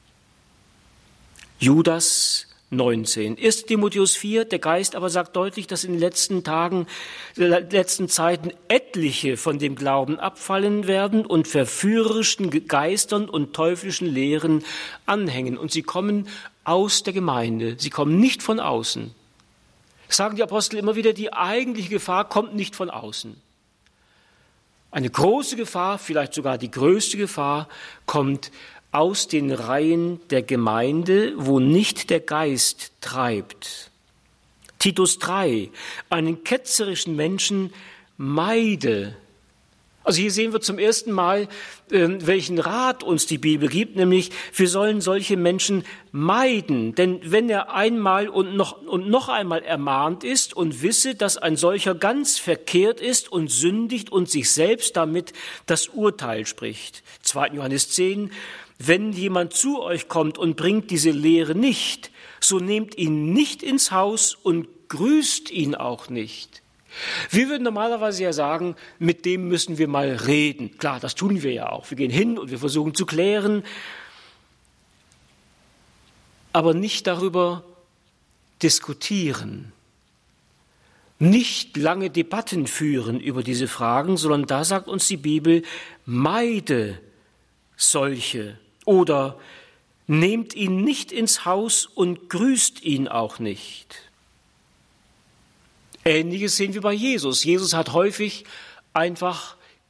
Judas neunzehn. erster Timotheus vier, der Geist aber sagt deutlich, dass in den letzten Tagen, in den letzten Zeiten etliche von dem Glauben abfallen werden und verführerischen Geistern und teuflischen Lehren anhängen. Und sie kommen aus der Gemeinde, sie kommen nicht von außen. Das sagen die Apostel immer wieder, die eigentliche Gefahr kommt nicht von außen. Eine große Gefahr, vielleicht sogar die größte Gefahr, kommt aus den Reihen der Gemeinde, wo nicht der Geist treibt. Titus drei, einen ketzerischen Menschen meide. Also hier sehen wir zum ersten Mal, äh, welchen Rat uns die Bibel gibt, nämlich wir sollen solche Menschen meiden. Denn wenn er einmal und noch, und noch einmal ermahnt ist und wisse, dass ein solcher ganz verkehrt ist und sündigt und sich selbst damit das Urteil spricht. zweiter Johannes zehn, wenn jemand zu euch kommt und bringt diese Lehre nicht, so nehmt ihn nicht ins Haus und grüßt ihn auch nicht. Wir würden normalerweise ja sagen, mit dem müssen wir mal reden. Klar, das tun wir ja auch. Wir gehen hin und wir versuchen zu klären, aber nicht darüber diskutieren, nicht lange Debatten führen über diese Fragen, sondern da sagt uns die Bibel, meide solche. Oder nehmt ihn nicht ins Haus und grüßt ihn auch nicht. Ähnliches sehen wir bei Jesus. Jesus hat häufig einfach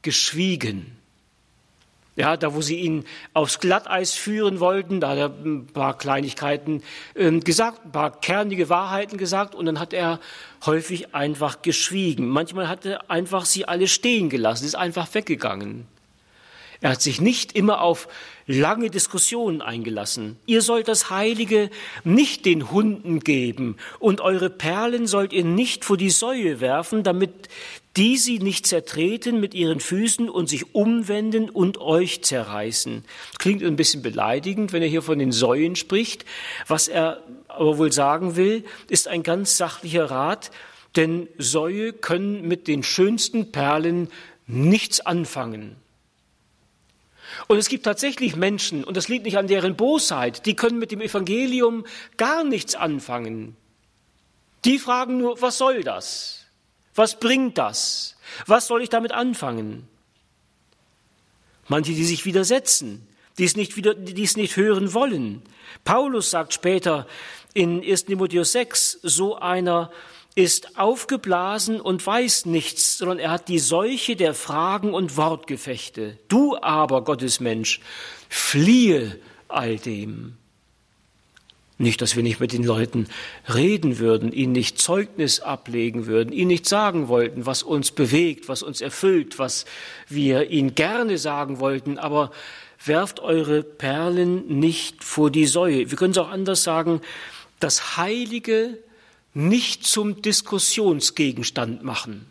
geschwiegen. Ja, da wo sie ihn aufs Glatteis führen wollten, da hat er ein paar Kleinigkeiten äh, gesagt, ein paar kernige Wahrheiten gesagt und dann hat er häufig einfach geschwiegen. Manchmal hat er einfach sie alle stehen gelassen, ist einfach weggegangen. Er hat sich nicht immer auf lange Diskussionen eingelassen. Ihr sollt das Heilige nicht den Hunden geben und eure Perlen sollt ihr nicht vor die Säue werfen, damit die sie nicht zertreten mit ihren Füßen und sich umwenden und euch zerreißen. Klingt ein bisschen beleidigend, wenn er hier von den Säuen spricht. Was er aber wohl sagen will, ist ein ganz sachlicher Rat, denn Säue können mit den schönsten Perlen nichts anfangen. Und es gibt tatsächlich Menschen, und das liegt nicht an deren Bosheit, die können mit dem Evangelium gar nichts anfangen. Die fragen nur, was soll das? Was bringt das? Was soll ich damit anfangen? Manche, die sich widersetzen, die es nicht, wieder, die es nicht hören wollen. Paulus sagt später in erster Timotheus sechs, so einer ist aufgeblasen und weiß nichts, sondern er hat die Seuche der Fragen und Wortgefechte. Du aber, Gottesmensch, fliehe all dem. Nicht, dass wir nicht mit den Leuten reden würden, ihnen nicht Zeugnis ablegen würden, ihnen nicht sagen wollten, was uns bewegt, was uns erfüllt, was wir ihnen gerne sagen wollten, aber werft eure Perlen nicht vor die Säue. Wir können es auch anders sagen, das Heilige nicht zum Diskussionsgegenstand machen.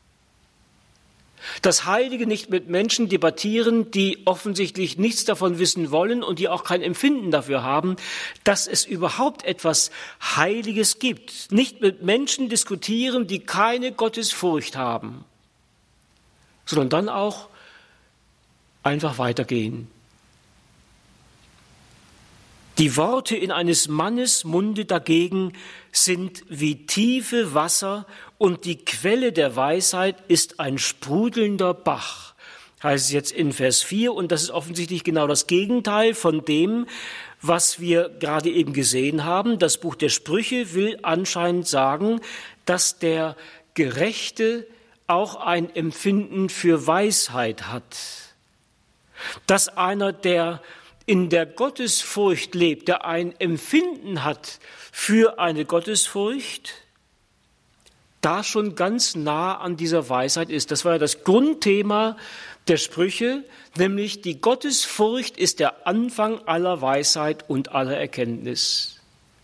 Das Heilige nicht mit Menschen debattieren, die offensichtlich nichts davon wissen wollen und die auch kein Empfinden dafür haben, dass es überhaupt etwas Heiliges gibt. Nicht mit Menschen diskutieren, die keine Gottesfurcht haben, sondern dann auch einfach weitergehen. Die Worte in eines Mannes Munde dagegen sind wie tiefe Wasser und die Quelle der Weisheit ist ein sprudelnder Bach, heißt es jetzt in Vers vier. Und das ist offensichtlich genau das Gegenteil von dem, was wir gerade eben gesehen haben. Das Buch der Sprüche will anscheinend sagen, dass der Gerechte auch ein Empfinden für Weisheit hat. Dass einer, der in der Gottesfurcht lebt, der ein Empfinden hat für eine Gottesfurcht, da schon ganz nah an dieser Weisheit ist. Das war ja das Grundthema der Sprüche, nämlich die Gottesfurcht ist der Anfang aller Weisheit und aller Erkenntnis.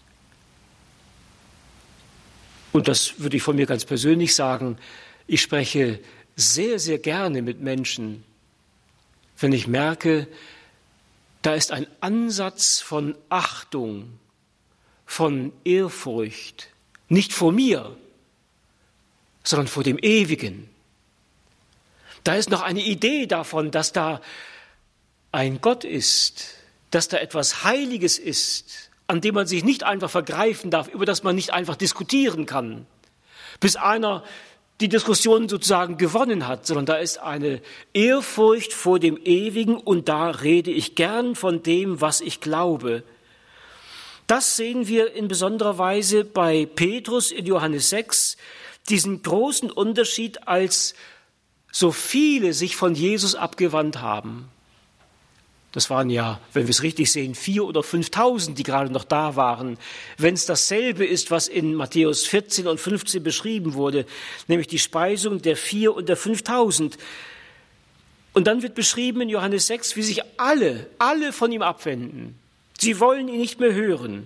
Und das würde ich von mir ganz persönlich sagen, ich spreche sehr, sehr gerne mit Menschen, wenn ich merke, da ist ein Ansatz von Achtung, von Ehrfurcht, nicht vor mir, sondern vor dem Ewigen. Da ist noch eine Idee davon, dass da ein Gott ist, dass da etwas Heiliges ist, an dem man sich nicht einfach vergreifen darf, über das man nicht einfach diskutieren kann, bis einer die Diskussion sozusagen gewonnen hat, sondern da ist eine Ehrfurcht vor dem Ewigen und da rede ich gern von dem, was ich glaube. Das sehen wir in besonderer Weise bei Petrus in Johannes sechs, diesen großen Unterschied, als so viele sich von Jesus abgewandt haben. Das waren ja, wenn wir es richtig sehen, vier oder fünftausend, die gerade noch da waren. Wenn es dasselbe ist, was in Matthäus vierzehn und fünfzehn beschrieben wurde, nämlich die Speisung der vier und der fünftausend. Und dann wird beschrieben in Johannes sechs, wie sich alle, alle von ihm abwenden. Sie wollen ihn nicht mehr hören.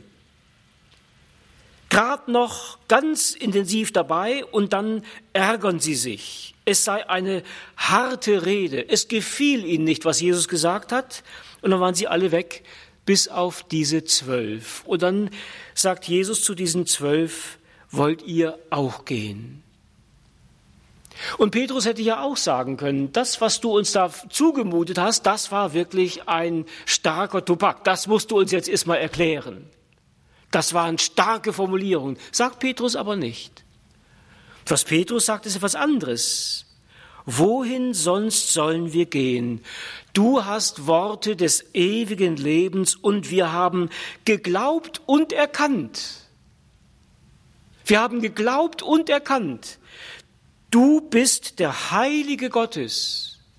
Gerade noch ganz intensiv dabei und dann ärgern sie sich. Es sei eine harte Rede. Es gefiel ihnen nicht, was Jesus gesagt hat. Und dann waren sie alle weg, bis auf diese zwölf. Und dann sagt Jesus zu diesen zwölf, wollt ihr auch gehen? Und Petrus hätte ja auch sagen können, das, was du uns da zugemutet hast, das war wirklich ein starker Tobak. Das musst du uns jetzt erstmal erklären. Das waren starke Formulierungen. Sagt Petrus aber nicht. Was Petrus sagt, ist etwas anderes. Wohin sonst sollen wir gehen? Du hast Worte des ewigen Lebens und wir haben geglaubt und erkannt. Wir haben geglaubt und erkannt. Du bist der Heilige Gottes.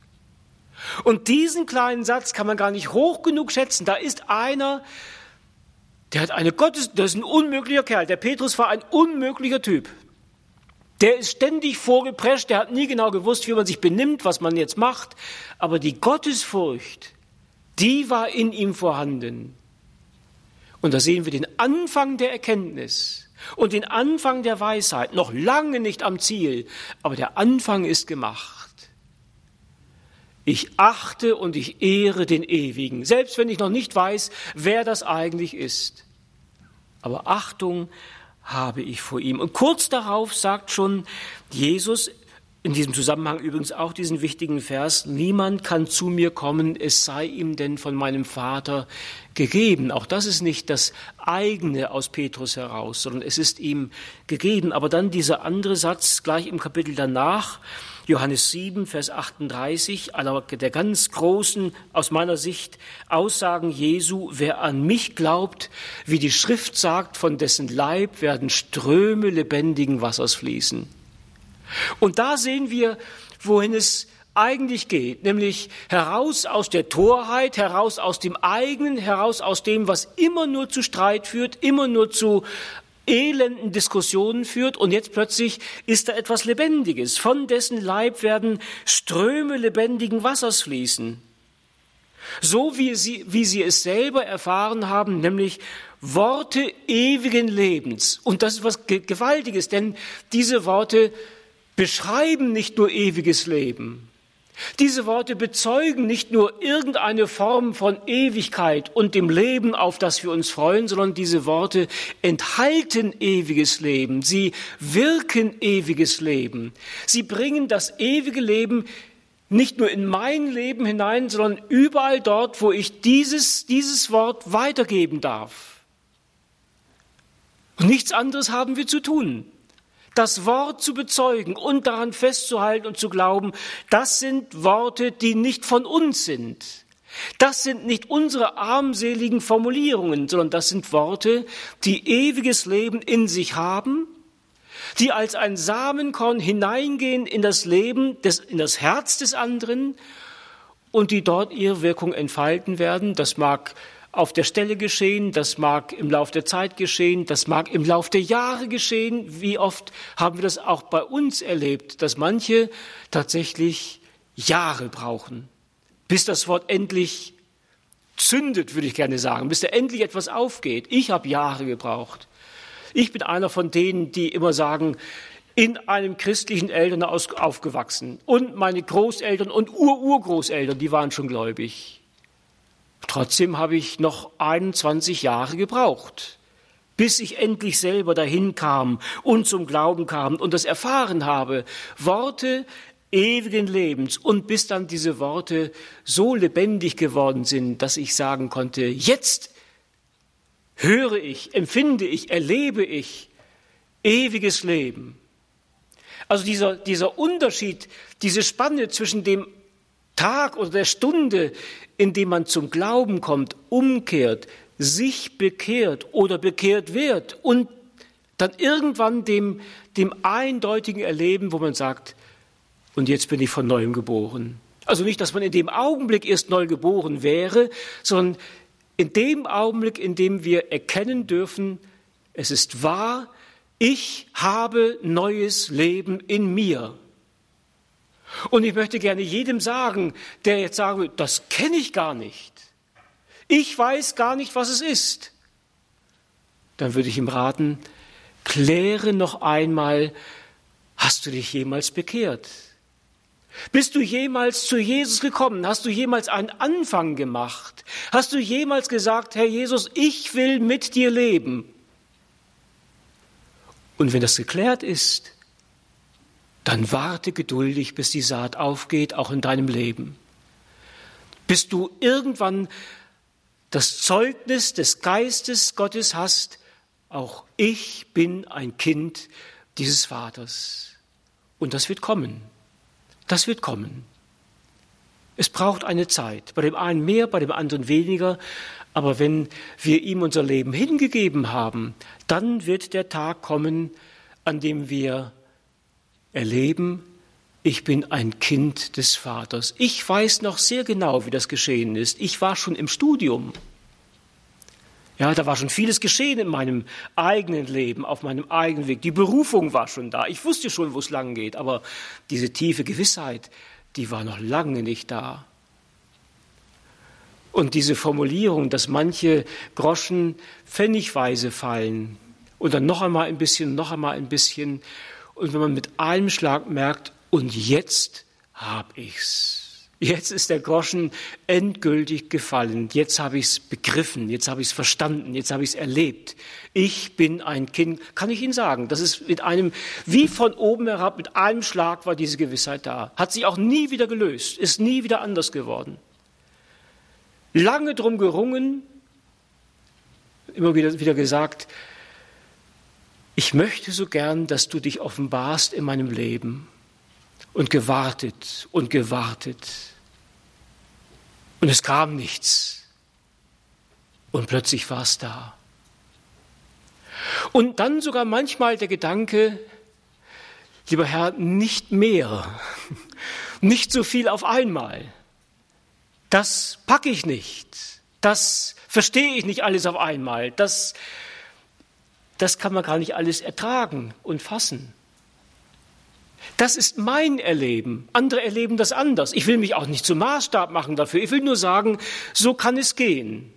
Und diesen kleinen Satz kann man gar nicht hoch genug schätzen. Da ist einer, der hat eine Gottes, das ist ein unmöglicher Kerl. Der Petrus war ein unmöglicher Typ. Der ist ständig vorgeprescht, der hat nie genau gewusst, wie man sich benimmt, was man jetzt macht. Aber die Gottesfurcht, die war in ihm vorhanden. Und da sehen wir den Anfang der Erkenntnis und den Anfang der Weisheit. Noch lange nicht am Ziel, aber der Anfang ist gemacht. Ich achte und ich ehre den Ewigen, selbst wenn ich noch nicht weiß, wer das eigentlich ist. Aber Achtung habe ich vor ihm. Und kurz darauf sagt schon Jesus, in diesem Zusammenhang übrigens auch diesen wichtigen Vers, niemand kann zu mir kommen, es sei ihm denn von meinem Vater gegeben. Auch das ist nicht das eigene aus Petrus heraus, sondern es ist ihm gegeben. Aber dann dieser andere Satz gleich im Kapitel danach, Johannes sieben, Vers achtunddreißig, einer der ganz großen, aus meiner Sicht, Aussagen Jesu, wer an mich glaubt, wie die Schrift sagt, von dessen Leib werden Ströme lebendigen Wassers fließen. Und da sehen wir, wohin es eigentlich geht, nämlich heraus aus der Torheit, heraus aus dem eigenen, heraus aus dem, was immer nur zu Streit führt, immer nur zu elenden Diskussionen führt, und jetzt plötzlich ist da etwas Lebendiges. Von dessen Leib werden Ströme lebendigen Wassers fließen. So wie sie, wie sie es selber erfahren haben, nämlich Worte ewigen Lebens. Und das ist was Gewaltiges, denn diese Worte beschreiben nicht nur ewiges Leben. Diese Worte bezeugen nicht nur irgendeine Form von Ewigkeit und dem Leben, auf das wir uns freuen, sondern diese Worte enthalten ewiges Leben. Sie wirken ewiges Leben. Sie bringen das ewige Leben nicht nur in mein Leben hinein, sondern überall dort, wo ich dieses, dieses Wort weitergeben darf. Und nichts anderes haben wir zu tun. Das Wort zu bezeugen und daran festzuhalten und zu glauben, das sind Worte, die nicht von uns sind. Das sind nicht unsere armseligen Formulierungen, sondern das sind Worte, die ewiges Leben in sich haben, die als ein Samenkorn hineingehen in das Leben, des, in das Herz des anderen und die dort ihre Wirkung entfalten werden. Das mag auf der Stelle geschehen, das mag im Lauf der Zeit geschehen, das mag im Lauf der Jahre geschehen. Wie oft haben wir das auch bei uns erlebt, dass manche tatsächlich Jahre brauchen, bis das Wort endlich zündet, würde ich gerne sagen, bis da endlich etwas aufgeht. Ich habe Jahre gebraucht. Ich bin einer von denen, die immer sagen, in einem christlichen Elternhaus aufgewachsen. Und meine Großeltern und Ur-Urgroßeltern, die waren schon gläubig. Trotzdem habe ich noch einundzwanzig Jahre gebraucht, bis ich endlich selber dahin kam und zum Glauben kam und das erfahren habe. Worte ewigen Lebens, und bis dann diese Worte so lebendig geworden sind, dass ich sagen konnte, jetzt höre ich, empfinde ich, erlebe ich ewiges Leben. Also dieser, dieser Unterschied, diese Spanne zwischen dem Tag oder der Stunde, in dem man zum Glauben kommt, umkehrt, sich bekehrt oder bekehrt wird und dann irgendwann dem, dem eindeutigen Erleben, wo man sagt, und jetzt bin ich von Neuem geboren. Also nicht, dass man in dem Augenblick erst neu geboren wäre, sondern in dem Augenblick, in dem wir erkennen dürfen, es ist wahr, ich habe neues Leben in mir. Und ich möchte gerne jedem sagen, der jetzt sagen will, das kenne ich gar nicht. Ich weiß gar nicht, was es ist. Dann würde ich ihm raten, kläre noch einmal, hast du dich jemals bekehrt? Bist du jemals zu Jesus gekommen? Hast du jemals einen Anfang gemacht? Hast du jemals gesagt, Herr Jesus, ich will mit dir leben? Und wenn das geklärt ist, dann warte geduldig, bis die Saat aufgeht, auch in deinem Leben. Bis du irgendwann das Zeugnis des Geistes Gottes hast, auch ich bin ein Kind dieses Vaters. Und das wird kommen. Das wird kommen. Es braucht eine Zeit, bei dem einen mehr, bei dem anderen weniger, aber wenn wir ihm unser Leben hingegeben haben, dann wird der Tag kommen, an dem wir erleben, ich bin ein Kind des Vaters. Ich weiß noch sehr genau, wie das geschehen ist. Ich war schon im Studium. Ja, da war schon vieles geschehen in meinem eigenen Leben, auf meinem eigenen Weg. Die Berufung war schon da. Ich wusste schon, wo es lang geht, aber diese tiefe Gewissheit, die war noch lange nicht da. Und diese Formulierung, dass manche Groschen pfennigweise fallen und dann noch einmal ein bisschen, noch einmal ein bisschen. Und wenn man mit einem Schlag merkt, und jetzt hab ich's. Jetzt ist der Groschen endgültig gefallen. Jetzt habe ich es begriffen, jetzt habe ich es verstanden, jetzt habe ich es erlebt. Ich bin ein Kind, kann ich Ihnen sagen. Das ist mit einem, wie von oben herab, mit einem Schlag war diese Gewissheit da. Hat sich auch nie wieder gelöst, ist nie wieder anders geworden. Lange drum gerungen, immer wieder, wieder gesagt, ich möchte so gern, dass du dich offenbarst in meinem Leben. Und gewartet und gewartet. Und es kam nichts. Und plötzlich war es da. Und dann sogar manchmal der Gedanke, lieber Herr, nicht mehr, nicht so viel auf einmal. Das packe ich nicht. Das verstehe ich nicht alles auf einmal. Das, das kann man gar nicht alles ertragen und fassen. Das ist mein Erleben. Andere erleben das anders. Ich will mich auch nicht zum Maßstab machen dafür. Ich will nur sagen, so kann es gehen.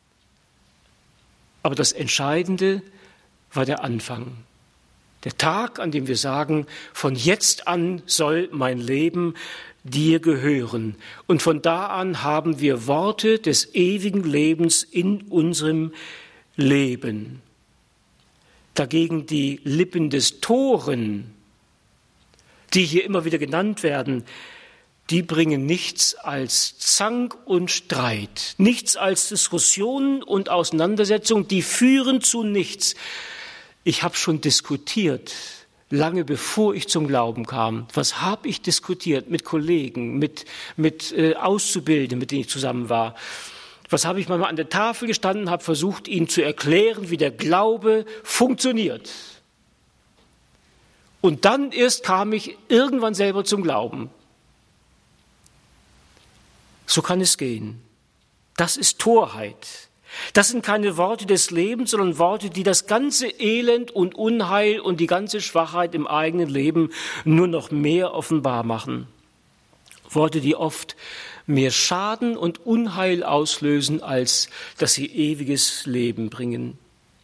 Aber das Entscheidende war der Anfang. Der Tag, an dem wir sagen, von jetzt an soll mein Leben dir gehören. Und von da an haben wir Worte des ewigen Lebens in unserem Leben. Dagegen die Lippen des Toren, die hier immer wieder genannt werden, die bringen nichts als Zank und Streit, nichts als Diskussionen und Auseinandersetzungen, die führen zu nichts. Ich habe schon diskutiert, lange bevor ich zum Glauben kam. Was habe ich diskutiert mit Kollegen, mit, mit äh, Auszubildenden, mit denen ich zusammen war? Was habe ich manchmal an der Tafel gestanden, habe versucht, ihnen zu erklären, wie der Glaube funktioniert. Und dann erst kam ich irgendwann selber zum Glauben. So kann es gehen. Das ist Torheit. Das sind keine Worte des Lebens, sondern Worte, die das ganze Elend und Unheil und die ganze Schwachheit im eigenen Leben nur noch mehr offenbar machen. Worte, die oft mehr Schaden und Unheil auslösen, als dass sie ewiges Leben bringen.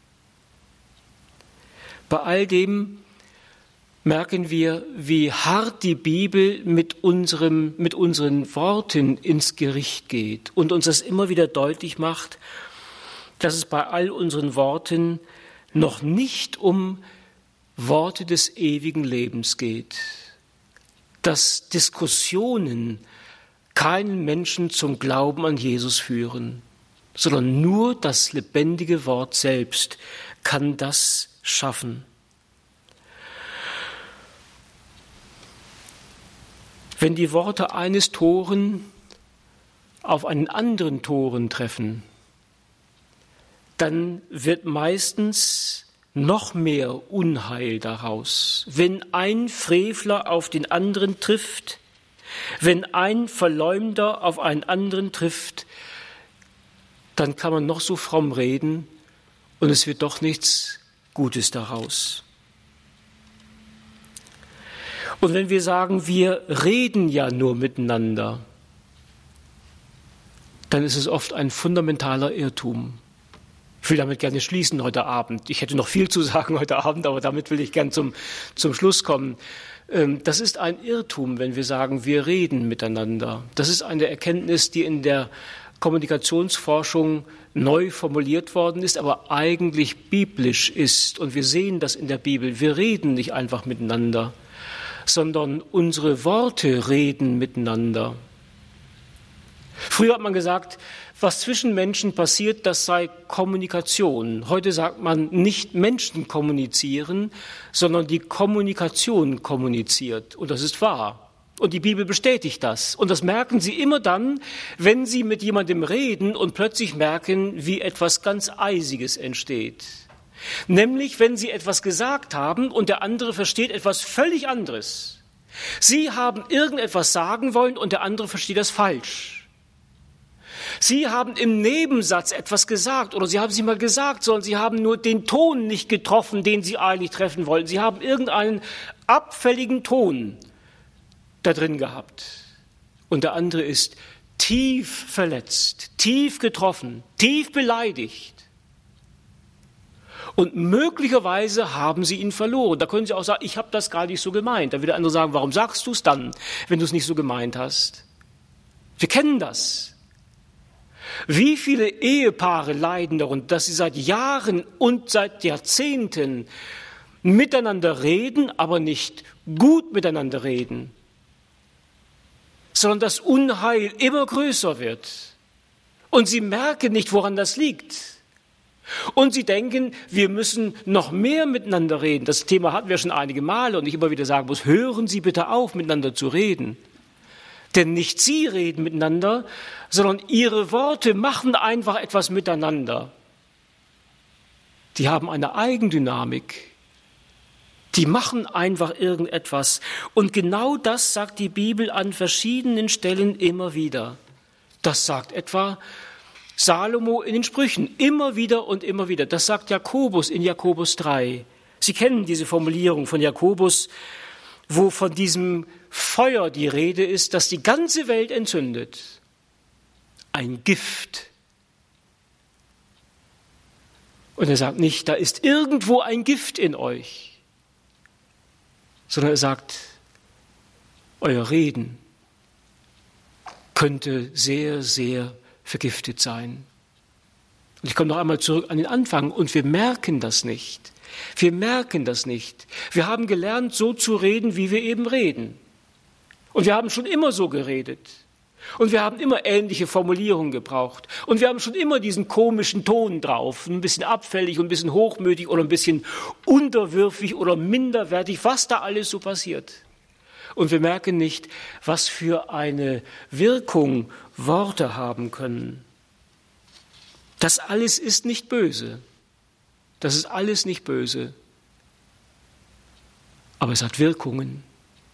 Bei all dem merken wir, wie hart die Bibel mit, unserem, mit unseren Worten ins Gericht geht und uns das immer wieder deutlich macht, dass es bei all unseren Worten noch nicht um Worte des ewigen Lebens geht, dass Diskussionen keinen Menschen zum Glauben an Jesus führen, sondern nur das lebendige Wort selbst kann das schaffen. Wenn die Worte eines Toren auf einen anderen Toren treffen, dann wird meistens noch mehr Unheil daraus. Wenn ein Frevler auf den anderen trifft, wenn ein Verleumder auf einen anderen trifft, dann kann man noch so fromm reden und es wird doch nichts Gutes daraus. Und wenn wir sagen, wir reden ja nur miteinander, dann ist es oft ein fundamentaler Irrtum. Ich will damit gerne schließen heute Abend. Ich hätte noch viel zu sagen heute Abend, aber damit will ich gern zum, zum Schluss kommen. Das ist ein Irrtum, wenn wir sagen, wir reden miteinander. Das ist eine Erkenntnis, die in der Kommunikationsforschung neu formuliert worden ist, aber eigentlich biblisch ist. Und wir sehen das in der Bibel. Wir reden nicht einfach miteinander, sondern unsere Worte reden miteinander. Früher hat man gesagt, was zwischen Menschen passiert, das sei Kommunikation. Heute sagt man nicht Menschen kommunizieren, sondern die Kommunikation kommuniziert. Und das ist wahr. Und die Bibel bestätigt das. Und das merken Sie immer dann, wenn Sie mit jemandem reden und plötzlich merken, wie etwas ganz Eisiges entsteht. Nämlich, wenn Sie etwas gesagt haben und der andere versteht etwas völlig anderes. Sie haben irgendetwas sagen wollen und der andere versteht das falsch. Sie haben im Nebensatz etwas gesagt oder Sie haben es nicht mal gesagt, sondern Sie haben nur den Ton nicht getroffen, den Sie eigentlich treffen wollten. Sie haben irgendeinen abfälligen Ton da drin gehabt. Und der andere ist tief verletzt, tief getroffen, tief beleidigt. Und möglicherweise haben Sie ihn verloren. Da können Sie auch sagen, ich habe das gar nicht so gemeint. Da wird der andere sagen, warum sagst du es dann, wenn du es nicht so gemeint hast? Wir kennen das. Wie viele Ehepaare leiden darunter, dass sie seit Jahren und seit Jahrzehnten miteinander reden, aber nicht gut miteinander reden, sondern das Unheil immer größer wird. Und sie merken nicht, woran das liegt. Und sie denken, wir müssen noch mehr miteinander reden. Das Thema hatten wir schon einige Male und ich immer wieder sagen muss, hören Sie bitte auf, miteinander zu reden. Denn nicht Sie reden miteinander, sondern Ihre Worte machen einfach etwas miteinander. Die haben eine Eigendynamik. Die machen einfach irgendetwas. Und genau das sagt die Bibel an verschiedenen Stellen immer wieder. Das sagt etwa Salomo in den Sprüchen, immer wieder und immer wieder. Das sagt Jakobus in Jakobus drei. Sie kennen diese Formulierung von Jakobus, wo von diesem Feuer die Rede ist, das die ganze Welt entzündet. Ein Gift. Und er sagt nicht, da ist irgendwo ein Gift in euch, sondern er sagt, euer Reden könnte sehr, sehr vergiftet sein. Und ich komme noch einmal zurück an den Anfang und wir merken das nicht. Wir merken das nicht. Wir haben gelernt, so zu reden, wie wir eben reden. Und wir haben schon immer so geredet. Und wir haben immer ähnliche Formulierungen gebraucht. Und wir haben schon immer diesen komischen Ton drauf, ein bisschen abfällig und ein bisschen hochmütig oder ein bisschen unterwürfig oder minderwertig, was da alles so passiert. Und wir merken nicht, was für eine Wirkung Worte haben können. Das alles ist nicht böse. Das ist alles nicht böse. Aber es hat Wirkungen.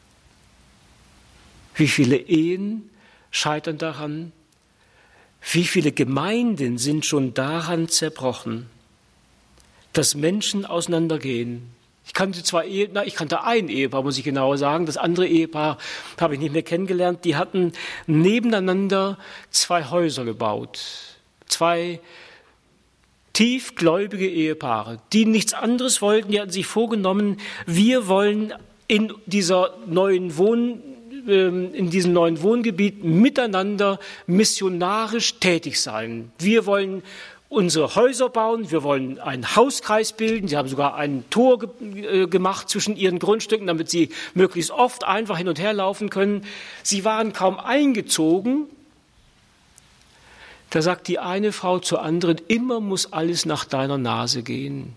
Wie viele Ehen scheitern daran? Wie viele Gemeinden sind schon daran zerbrochen, dass Menschen auseinandergehen? Ich kannte zwei Ehe, na, ich kannte ein Ehepaar, muss ich genauer sagen. Das andere Ehepaar habe ich nicht mehr kennengelernt. Die hatten nebeneinander zwei Häuser gebaut. Zwei tiefgläubige Ehepaare, die nichts anderes wollten. Die hatten sich vorgenommen, wir wollen in dieser neuen Wohn, in diesem neuen Wohngebiet miteinander missionarisch tätig sein. Wir wollen unsere Häuser bauen, wir wollen einen Hauskreis bilden. Sie haben sogar ein Tor ge- äh, gemacht zwischen ihren Grundstücken, damit sie möglichst oft einfach hin und her laufen können. Sie waren kaum eingezogen. Da sagt die eine Frau zur anderen, immer muss alles nach deiner Nase gehen.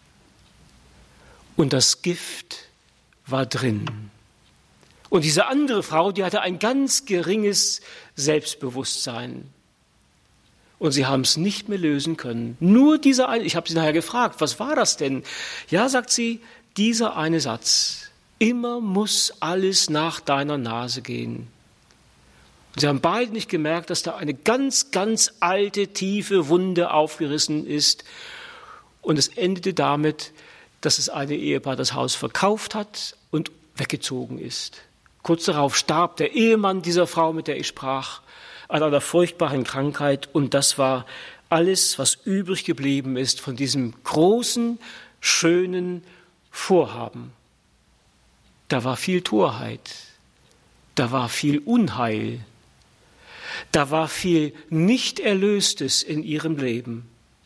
Und das Gift war drin. Und diese andere Frau, die hatte ein ganz geringes Selbstbewusstsein. Und sie haben es nicht mehr lösen können. Nur dieser eine, ich habe sie nachher gefragt, was war das denn? Ja, sagt sie, dieser eine Satz. Immer muss alles nach deiner Nase gehen. Und sie haben beide nicht gemerkt, dass da eine ganz, ganz alte, tiefe Wunde aufgerissen ist. Und es endete damit, dass das eine Ehepaar das Haus verkauft hat und weggezogen ist. Kurz darauf starb der Ehemann dieser Frau, mit der ich sprach, an einer furchtbaren Krankheit. Und das war alles, was übrig geblieben ist von diesem großen, schönen Vorhaben. Da war viel Torheit, da war viel Unheil, da war viel Nicht-Erlöstes in ihrem Leben.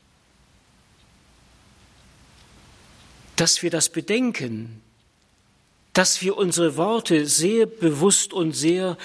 Dass wir das bedenken, dass wir unsere Worte sehr bewusst und sehr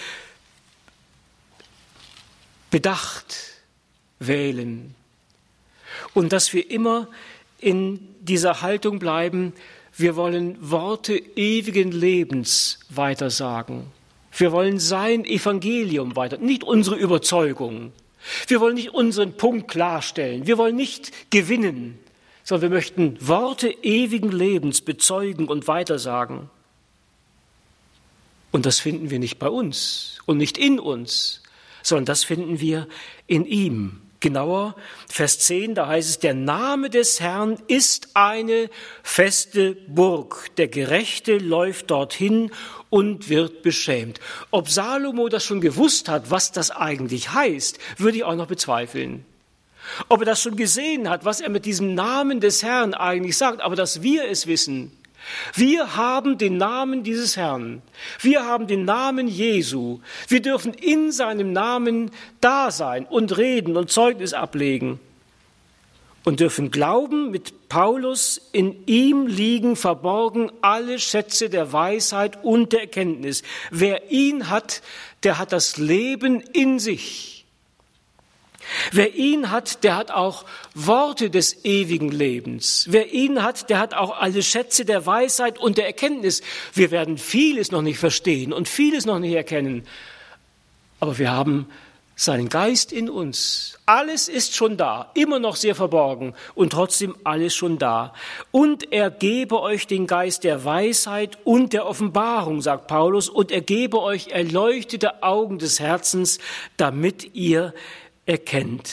bedacht wählen und dass wir immer in dieser Haltung bleiben, wir wollen Worte ewigen Lebens weitersagen. Wir wollen sein Evangelium weiter, nicht unsere Überzeugung. Wir wollen nicht unseren Punkt klarstellen. Wir wollen nicht gewinnen, sondern wir möchten Worte ewigen Lebens bezeugen und weitersagen. Und das finden wir nicht bei uns und nicht in uns, sondern das finden wir in ihm. Genauer, Vers zehn, da heißt es, der Name des Herrn ist eine feste Burg. Der Gerechte läuft dorthin und wird beschämt. Ob Salomo das schon gewusst hat, was das eigentlich heißt, würde ich auch noch bezweifeln. Ob er das schon gesehen hat, was er mit diesem Namen des Herrn eigentlich sagt, aber dass wir es wissen. Wir haben den Namen dieses Herrn. Wir haben den Namen Jesu. Wir dürfen in seinem Namen da sein und reden und Zeugnis ablegen und dürfen glauben mit Paulus, in ihm liegen verborgen alle Schätze der Weisheit und der Erkenntnis. Wer ihn hat, der hat das Leben in sich. Wer ihn hat, der hat auch Worte des ewigen Lebens. Wer ihn hat, der hat auch alle Schätze der Weisheit und der Erkenntnis. Wir werden vieles noch nicht verstehen und vieles noch nicht erkennen. Aber wir haben seinen Geist in uns. Alles ist schon da, immer noch sehr verborgen und trotzdem alles schon da. Und er gebe euch den Geist der Weisheit und der Offenbarung, sagt Paulus, und er gebe euch erleuchtete Augen des Herzens, damit ihr erkennt.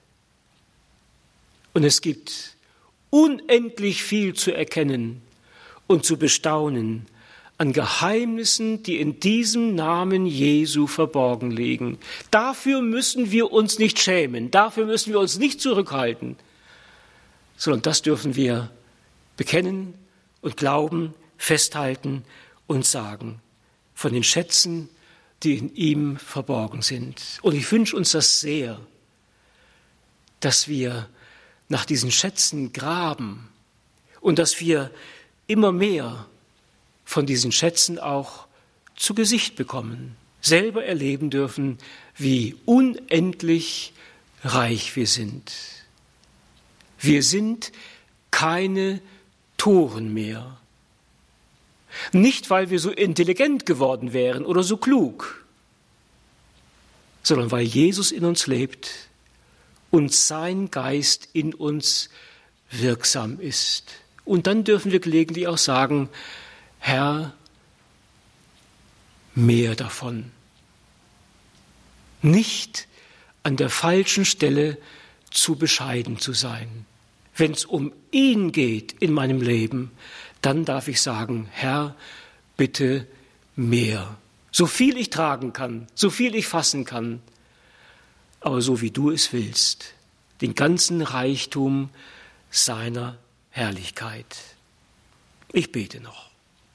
Und es gibt unendlich viel zu erkennen und zu bestaunen an Geheimnissen, die in diesem Namen Jesu verborgen liegen. Dafür müssen wir uns nicht schämen, dafür müssen wir uns nicht zurückhalten, sondern das dürfen wir bekennen und glauben, festhalten und sagen von den Schätzen, die in ihm verborgen sind. Und ich wünsche uns das sehr, dass wir nach diesen Schätzen graben und dass wir immer mehr von diesen Schätzen auch zu Gesicht bekommen, selber erleben dürfen, wie unendlich reich wir sind. Wir sind keine Toren mehr. Nicht, weil wir so intelligent geworden wären oder so klug, sondern weil Jesus in uns lebt und sein Geist in uns wirksam ist. Und dann dürfen wir gelegentlich auch sagen, Herr, mehr davon. Nicht an der falschen Stelle zu bescheiden zu sein. Wenn es um ihn geht in meinem Leben, dann darf ich sagen, Herr, bitte mehr. So viel ich tragen kann, so viel ich fassen kann, aber so wie du es willst, den ganzen Reichtum seiner Herrlichkeit. Ich bete noch.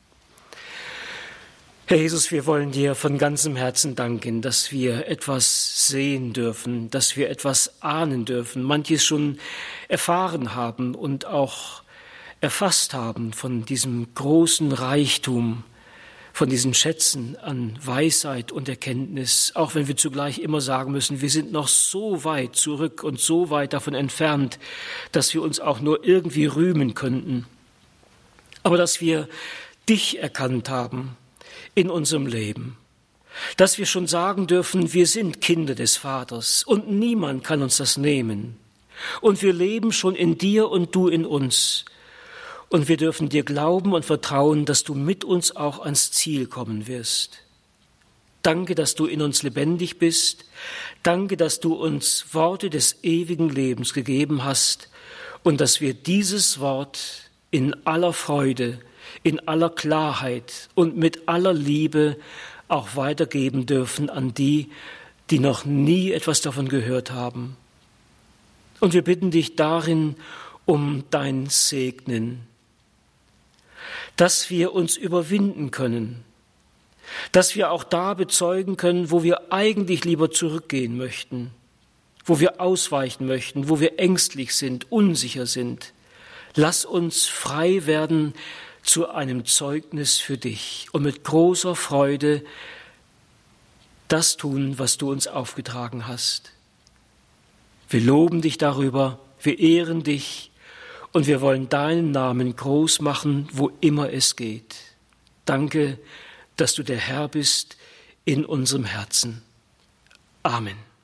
Herr Jesus, wir wollen dir von ganzem Herzen danken, dass wir etwas sehen dürfen, dass wir etwas ahnen dürfen, manches schon erfahren haben und auch erfasst haben von diesem großen Reichtum, von diesen Schätzen an Weisheit und Erkenntnis, auch wenn wir zugleich immer sagen müssen, wir sind noch so weit zurück und so weit davon entfernt, dass wir uns auch nur irgendwie rühmen könnten. Aber dass wir dich erkannt haben in unserem Leben, dass wir schon sagen dürfen, wir sind Kinder des Vaters und niemand kann uns das nehmen. Und wir leben schon in dir und du in uns. Und wir dürfen dir glauben und vertrauen, dass du mit uns auch ans Ziel kommen wirst. Danke, dass du in uns lebendig bist. Danke, dass du uns Worte des ewigen Lebens gegeben hast und dass wir dieses Wort in aller Freude, in aller Klarheit und mit aller Liebe auch weitergeben dürfen an die, die noch nie etwas davon gehört haben. Und wir bitten dich darin um dein Segnen, dass wir uns überwinden können, dass wir auch da bezeugen können, wo wir eigentlich lieber zurückgehen möchten, wo wir ausweichen möchten, wo wir ängstlich sind, unsicher sind. Lass uns frei werden zu einem Zeugnis für dich und mit großer Freude das tun, was du uns aufgetragen hast. Wir loben dich darüber, wir ehren dich und wir wollen deinen Namen groß machen, wo immer es geht. Danke, dass du der Herr bist in unserem Herzen. Amen.